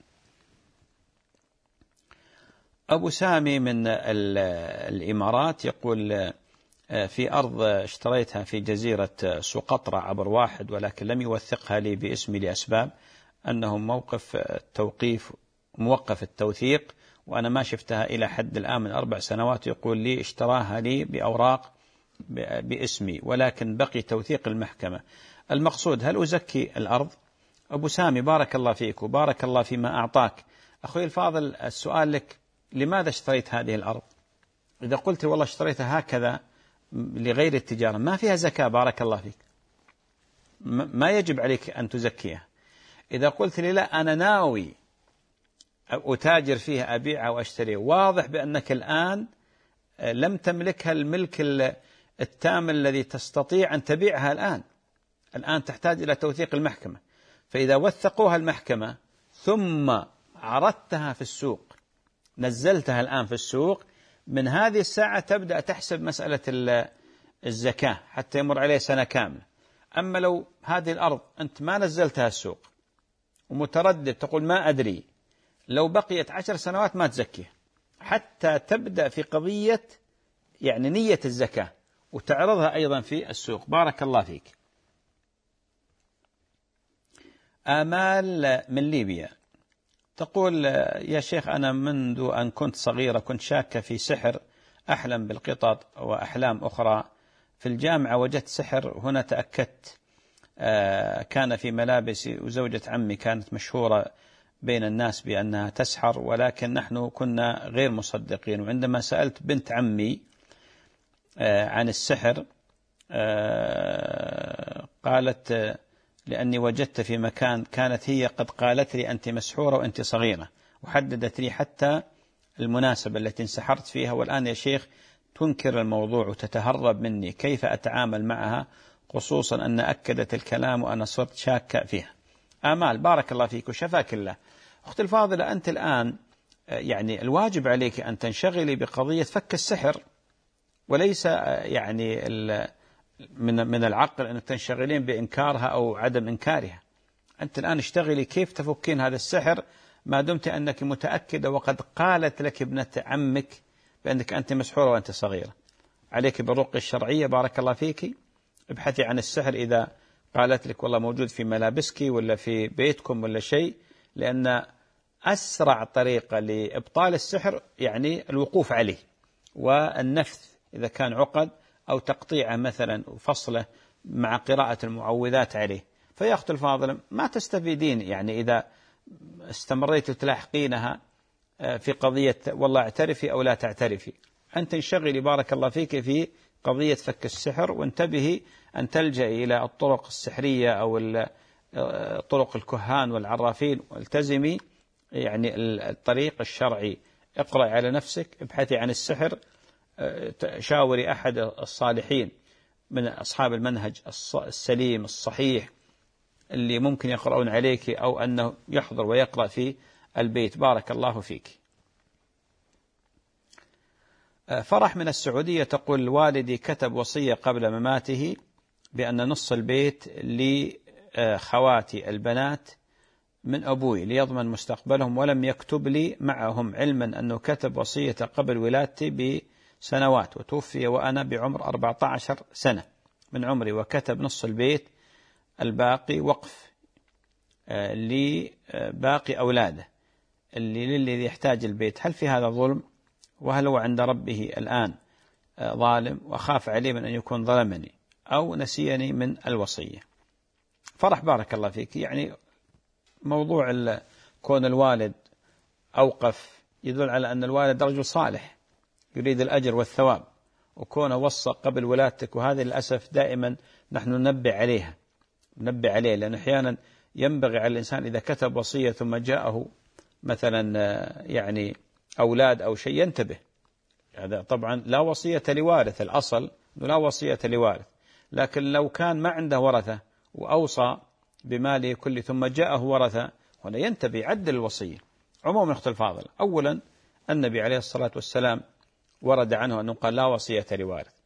أبو سامي من الإمارات يقول في أرض اشتريتها في جزيرة سقطرى عبر واحد، ولكن لم يوثقها لي باسمي لأسباب أنه موقف التوقيف موقف التوثيق، وأنا ما شفتها إلى حد الآن من أربع سنوات. يقول لي اشتراها لي بأوراق باسمي ولكن بقي توثيق المحكمة. المقصود هل أزكي الأرض؟ أبو سامي بارك الله فيك وبارك الله فيما أعطاك. أخوي الفاضل السؤال لك، لماذا اشتريت هذه الأرض؟ إذا قلت والله اشتريتها هكذا لغير التجارة ما فيها زكاة بارك الله فيك، ما يجب عليك أن تزكيها. إذا قلت لي لا أنا ناوي أتاجر فيها أبيعها وأشتريها، واضح بأنك الآن لم تملكها الملك التام الذي تستطيع أن تبيعها الآن. الآن تحتاج إلى توثيق المحكمة، فإذا وثقوها المحكمة ثم عرضتها في السوق، نزلتها الآن في السوق، من هذه الساعة تبدأ تحسب مسألة الزكاة حتى يمر عليه سنة كاملة. أما لو هذه الأرض أنت ما نزلتها السوق ومتردد تقول ما أدري، لو بقيت عشر سنوات ما تزكيها حتى تبدأ في قضية يعني نية الزكاة وتعرضها أيضا في السوق. بارك الله فيك. آمال من ليبيا تقول يا شيخ أنا منذ أن كنت صغيرة كنت شاكة في سحر، أحلم بالقطط وأحلام أخرى. في الجامعة وجدت سحر، هنا تأكدت كان في ملابسي، وزوجة عمي كانت مشهورة بين الناس بأنها تسحر، ولكن نحن كنا غير مصدقين. وعندما سألت بنت عمي عن السحر قالت لأني وجدت في مكان كانت هي قد قالت لي أنت مسحورة وأنت صغيرة، وحددت لي حتى المناسبة التي انسحرت فيها، والآن يا شيخ تنكر الموضوع وتتهرب مني، كيف أتعامل معها خصوصا أن أكدت الكلام وأنا صرت شاكة فيها؟ آمال بارك الله فيك وشفاك الله. أختي الفاضلة أنت الآن يعني الواجب عليك أن تنشغلي بقضية فك السحر، وليس يعني من من العقل أن تنشغلين بإنكارها أو عدم إنكارها. أنت الآن اشتغلي كيف تفكين هذا السحر ما دمت أنك متأكدة وقد قالت لك ابنة عمك بأنك أنت مسحورة وأنت صغيرة. عليك بالرقية الشرعية بارك الله فيك، ابحثي عن السحر إذا قالت لك والله موجود في ملابسك ولا في بيتكم ولا شيء، لأن أسرع طريقة لإبطال السحر يعني الوقوف عليه والنفث إذا كان عقد، أو تقطيعه مثلا وفصله مع قراءة المعوذات عليه. فيا أخت الفاضلة ما تستفيدين يعني إذا استمريت تلاحقينها في قضية والله اعترفي أو لا تعترفي. أنت انشغلي بارك الله فيك في قضية فك السحر، وانتبهي أن تلجأي إلى الطرق السحرية أو طرق الكهان والعرافين، والتزمي يعني الطريق الشرعي. اقرأي على نفسك، ابحثي عن السحر، شاوري أحد الصالحين من أصحاب المنهج السليم الصحيح اللي ممكن يقرؤون عليك، أو أنه يحضر ويقرأ في البيت. بارك الله فيك. فرح من السعودية تقول والدي كتب وصية قبل مماته بأن نص البيت لخواتي البنات من أبوي ليضمن مستقبلهم، ولم يكتب لي معهم علما أنه كتب وصية قبل ولادتي بسنوات، وتوفي وأنا بعمر أربعة عشر سنة من عمري، وكتب نص البيت الباقي وقف لباقي أولاده اللي للي يحتاج البيت. هل في هذا ظلم؟ وهل هو عند ربه الآن ظالم؟ وخاف عليه من أن يكون ظلمني أو نسيني من الوصية. فرح بارك الله فيك، يعني موضوع كون الوالد أوقف يدل على أن الوالد رجل صالح يريد الأجر والثواب، وكونه وصى قبل ولادتك، وهذه للأسف دائما نحن ننبه عليها ننبه عليه، لأن أحيانا ينبغي على الإنسان إذا كتب وصية ثم جاءه مثلا يعني أولاد أو شيء ينتبه. هذا طبعا لا وصية لوارث، الأصل لا وصية لوارث، لكن لو كان ما عنده ورثة وأوصى بماله كله ثم جاءه ورثة، هنا ينتبه يعدل الوصية. عموما أخت الفاضل، أولا النبي عليه الصلاة والسلام ورد عنه أنه قال لا وصية لوارث،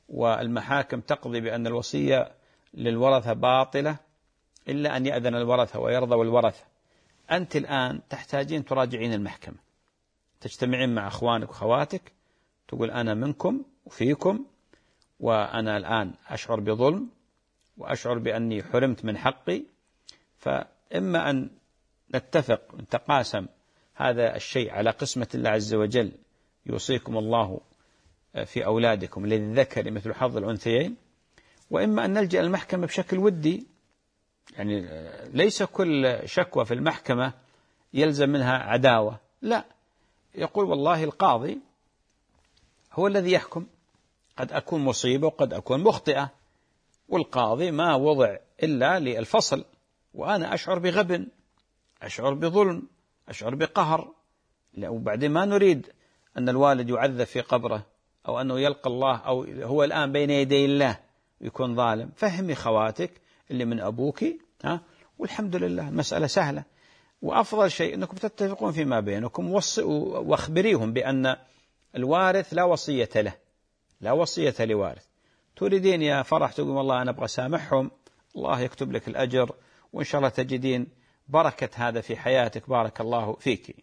والمحاكم تقضي بأن الوصية للورثة باطلة إلا أن يأذن الورثة ويرضوا الورثة. أنت الآن تحتاجين تراجعين المحكمة، تجتمعين مع أخوانك وخواتك، تقول أنا منكم وفيكم، وأنا الآن أشعر بظلم وأشعر بأني حرمت من حقي، فإما أن نتفق نتقاسم هذا الشيء على قسمة الله عز وجل، يوصيكم الله في أولادكم للذكر مثل حظ الأنثيين، وإما أن نلجأ المحكمة بشكل ودي. يعني ليس كل شكوى في المحكمة يلزم منها عداوة، لا، يقول والله القاضي هو الذي يحكم، قد أكون مصيبة وقد أكون مخطئة، والقاضي ما وضع إلا للفصل، وأنا أشعر بغبن، أشعر بظلم، أشعر بقهر، وبعدين ما نريد أن الوالد يعذب في قبره أو أنه يلقى الله أو هو الآن بين يدي الله ويكون ظالم. فهمي خواتك اللي من أبوك، ها، والحمد لله المسألة سهلة. وأفضل شيء أنكم تتفقون فيما بينكم، واخبريهم بأن الوارث لا وصية له، لا وصية لوارث. تريدين يا فرح تقول والله أنا أبغى سامحهم، الله يكتب لك الأجر، وإن شاء الله تجدين بركة هذا في حياتك، بارك الله فيك.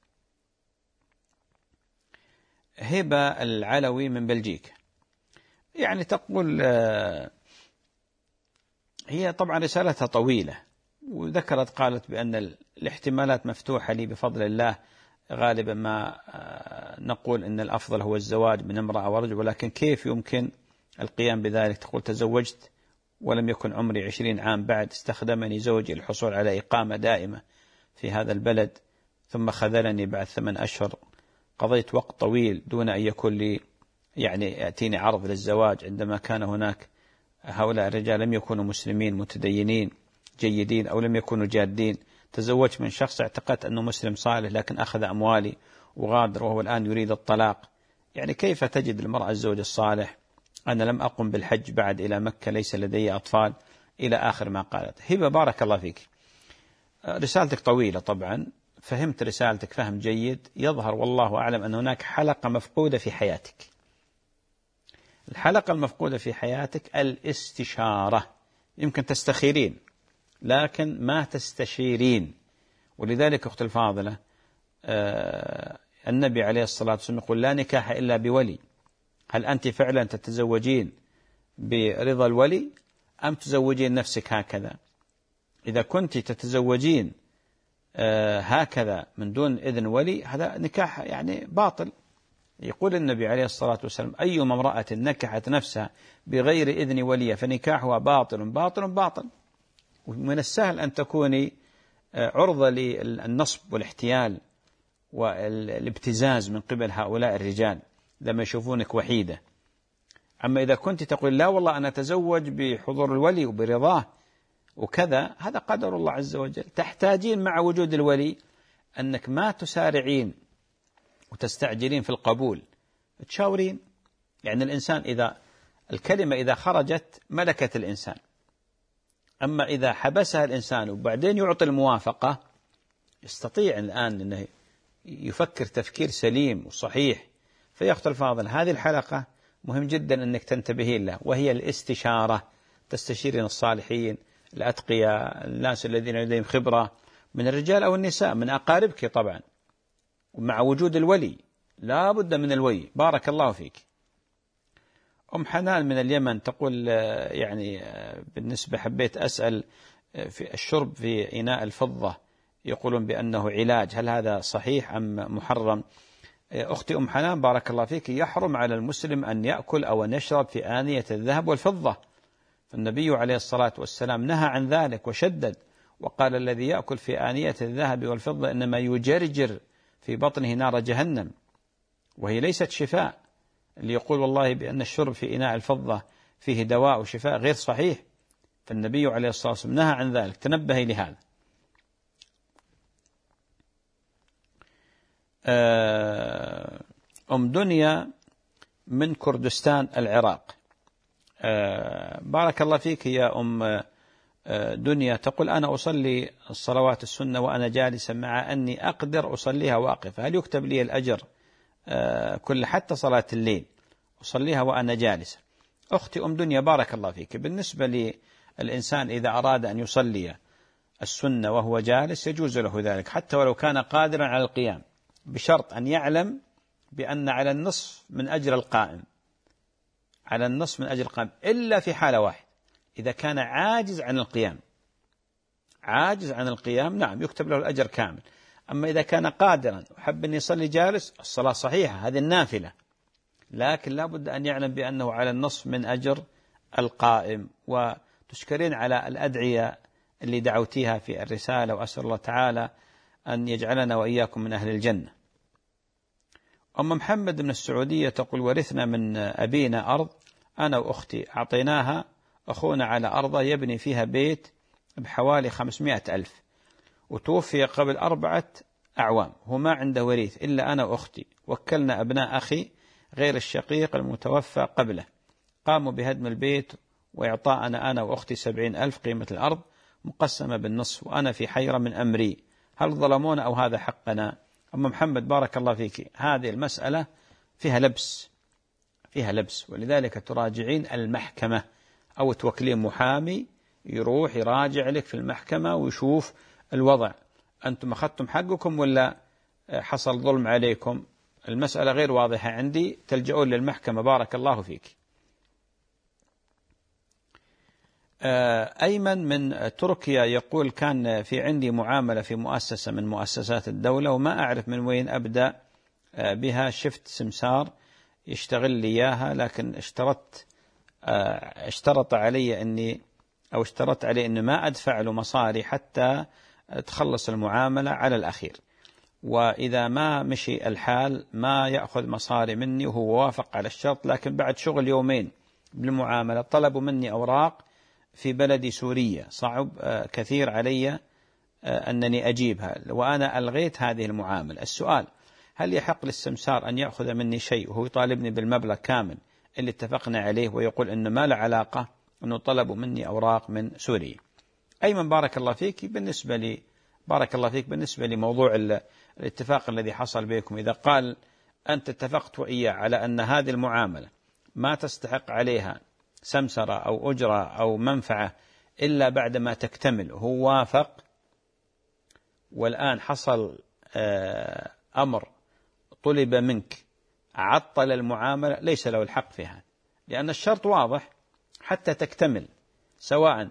هبة العلوي من بلجيكا يعني تقول، هي طبعا رسالتها طويلة، وذكرت قالت بأن الاحتمالات مفتوحة لي بفضل الله، غالبا ما نقول أن الأفضل هو الزواج من امرأة ورجل، ولكن كيف يمكن القيام بذلك؟ تقول تزوجت ولم يكن عمري عشرين عام بعد، استخدمني زوجي للحصول على إقامة دائمة في هذا البلد، ثم خذلني بعد ثمان أشهر، قضيت وقت طويل دون أن يكون لي يعني يأتيني عرض للزواج، عندما كان هناك هؤلاء الرجال لم يكونوا مسلمين متدينين جيدين أو لم يكونوا جادين. تزوجت من شخص اعتقدت أنه مسلم صالح، لكن أخذ أموالي وغادر، وهو الآن يريد الطلاق. يعني كيف تجد المرأة الزوج الصالح؟ أنا لم أقم بالحج بعد إلى مكة، ليس لدي أطفال، إلى آخر ما قالت. هبة بارك الله فيك، رسالتك طويلة طبعا، فهمت رسالتك فهم جيد. يظهر والله أعلم أن هناك حلقة مفقودة في حياتك. الحلقة المفقودة في حياتك الاستشارة. يمكن تستخيرين لكن ما تستشيرين، ولذلك أختي الفاضلة آه النبي عليه الصلاة والسلام يقول لا نكاح إلا بولي. هل أنت فعلا تتزوجين برضا الولي أم تزوجين نفسك هكذا؟ إذا كنت تتزوجين آه هكذا من دون إذن ولي، هذا نكاح يعني باطل. يقول النبي عليه الصلاة والسلام أيما امرأة نكحت نفسها بغير إذن ولي فنكاحها باطل باطل باطل. ومن السهل أن تكوني عرضة للنصب والاحتيال والابتزاز من قبل هؤلاء الرجال لما يشوفونك وحيدة. أما إذا كنت تقول لا والله أنا أتزوج بحضور الولي وبرضاه وكذا، هذا قدر الله عز وجل. تحتاجين مع وجود الولي أنك ما تسارعين وتستعجلين في القبول، تشاورين. يعني الإنسان إذا الكلمة إذا خرجت ملكت الإنسان، أما إذا حبسها الإنسان وبعدين يعطي الموافقة، يستطيع الآن أنه يفكر تفكير سليم وصحيح. فيا أختي الفاضل، هذه الحلقة مهم جدا أنك تنتبهين له، وهي الاستشارة. تستشيرين الصالحين الأتقياء، الناس الذين لديهم خبرة من الرجال أو النساء، من أقاربك طبعا، ومع وجود الولي لا بد من الولي. بارك الله فيك. أم حنان من اليمن تقول يعني بالنسبة حبيت أسأل في الشرب في إناء الفضة، يقولون بأنه علاج، هل هذا صحيح أم محرم؟ أختي أم حنان بارك الله فيك، يحرم على المسلم أن يأكل أو أن يشرب في آنية الذهب والفضة. النبي عليه الصلاة والسلام نهى عن ذلك وشدد، وقال الذي يأكل في آنية الذهب والفضة إنما يجرجر في بطنه نار جهنم، وهي ليست شفاء. اللي يقول والله بأن الشرب في إناء الفضة فيه دواء وشفاء غير صحيح، فالنبي عليه الصلاة والسلام نهى عن ذلك. تنبهي لهذا. أم دنيا من كردستان العراق، بارك الله فيك يا أم دنيا، تقول أنا أصلي الصلوات السنة وأنا جالسة، مع أني أقدر أصليها واقفة، هل يكتب لي الأجر كل حتى صلاة الليل أصليها وأنا جالسة؟ أختي أم دنيا بارك الله فيك، بالنسبة للإنسان إذا أراد أن يصلي السنة وهو جالس يجوز له ذلك حتى ولو كان قادرا على القيام، بشرط أن يعلم بأن على النصف من أجر القائم، على النصف من أجر القائم، إلا في حالة واحد، إذا كان عاجز عن القيام، عاجز عن القيام نعم يكتب له الأجر كامل. أما إذا كان قادرا وحب أن يصلي جالس الصلاة صحيحة، هذه النافلة، لكن لا بد أن يعلم بأنه على النصف من أجر القائم. وتشكرين على الأدعية اللي دعوتيها في الرسالة، وأسأل الله تعالى أن يجعلنا وإياكم من أهل الجنة. أم محمد من السعودية تقول: ورثنا من أبينا أرض أنا وأختي، أعطيناها أخونا على أرضه يبني فيها بيت بحوالي خمسمائة ألف، وتوفي قبل أربعة أعوام، وما عنده وريث إلا أنا وأختي، وكلنا أبناء أخي غير الشقيق المتوفى قبله، قاموا بهدم البيت وإعطاءنا أنا وأختي سبعين ألف قيمة الأرض مقسمة بالنصف، وأنا في حيرة من أمري، هل ظلمونا أو هذا حقنا؟ أم محمد بارك الله فيك، هذه المسألة فيها لبس، فيها لبس، ولذلك تراجعين المحكمة أو توكلين محامي يروح يراجع لك في المحكمة ويشوف الوضع، أنتم أخذتم حقكم ولا حصل ظلم عليكم؟ المسألة غير واضحة عندي، تلجؤون للمحكمة. بارك الله فيك. أيمن من تركيا يقول: كان في عندي معاملة في مؤسسة من مؤسسات الدولة وما أعرف من وين أبدأ بها، شفت سمسار يشتغل لي إياها، لكن اشترطت اشترط علي أني أو اشترط علي أني ما أدفع له مصاري حتى تخلص المعاملة على الأخير، وإذا ما مشي الحال ما يأخذ مصاري مني، وهو وافق على الشرط، لكن بعد شغل يومين بالمعاملة طلبوا مني أوراق في بلدي سوريا، صعب كثير علي أنني أجيبها، وأنا ألغيت هذه المعاملة. السؤال: هل يحق للسمسار أن يأخذ مني شيء وهو يطالبني بالمبلغ كامل اللي اتفقنا عليه ويقول أنه ما له علاقة، أنه طلبوا مني أوراق من سوريا؟ أيمن بارك الله فيك، بالنسبة لي بارك الله فيك بالنسبة لموضوع الاتفاق الذي حصل بينكم، إذا قال أنت اتفقت وإياه على أن هذه المعاملة ما تستحق عليها سمسرة أو أجرة أو منفعة إلا بعدما تكتمل، هو وافق، والآن حصل أمر طلب منك عطل المعاملة، ليس له الحق فيها، لأن الشرط واضح حتى تكتمل، سواء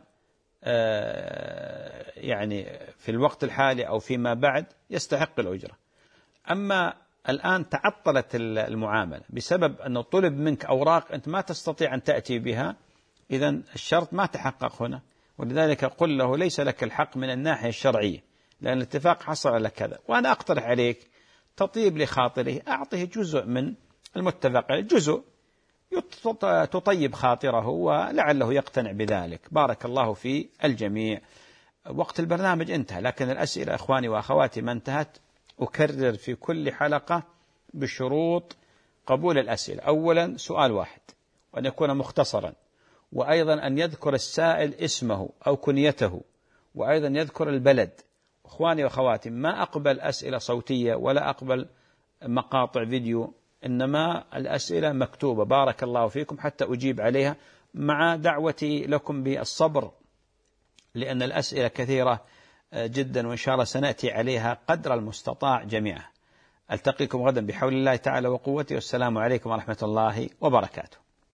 يعني في الوقت الحالي أو فيما بعد يستحق الأجرة. أما الآن تعطلت المعاملة بسبب أنه طلب منك أوراق أنت ما تستطيع أن تأتي بها، إذن الشرط ما تحقق هنا، ولذلك قل له ليس لك الحق من الناحية الشرعية، لأن الاتفاق حصل على كذا، وأنا أقترح عليك تطيب لخاطره، أعطيه جزء من المتفق عليه، جزء تطيب خاطره ولعله يقتنع بذلك. بارك الله في الجميع. وقت البرنامج انتهى، لكن الأسئلة أخواني وأخواتي ما انتهت. أكرر في كل حلقة بشروط قبول الأسئلة: أولا سؤال واحد، وأن يكون مختصرا، وأيضا أن يذكر السائل اسمه أو كنيته، وأيضا يذكر البلد. أخواني وأخواتي ما أقبل أسئلة صوتية ولا أقبل مقاطع فيديو، إنما الأسئلة مكتوبة. بارك الله فيكم حتى أجيب عليها، مع دعوتي لكم بالصبر، لأن الأسئلة كثيرة جدا، وإن شاء الله سنأتي عليها قدر المستطاع جميعا. ألتقيكم غدا بحول الله تعالى وقوته، والسلام عليكم ورحمة الله وبركاته.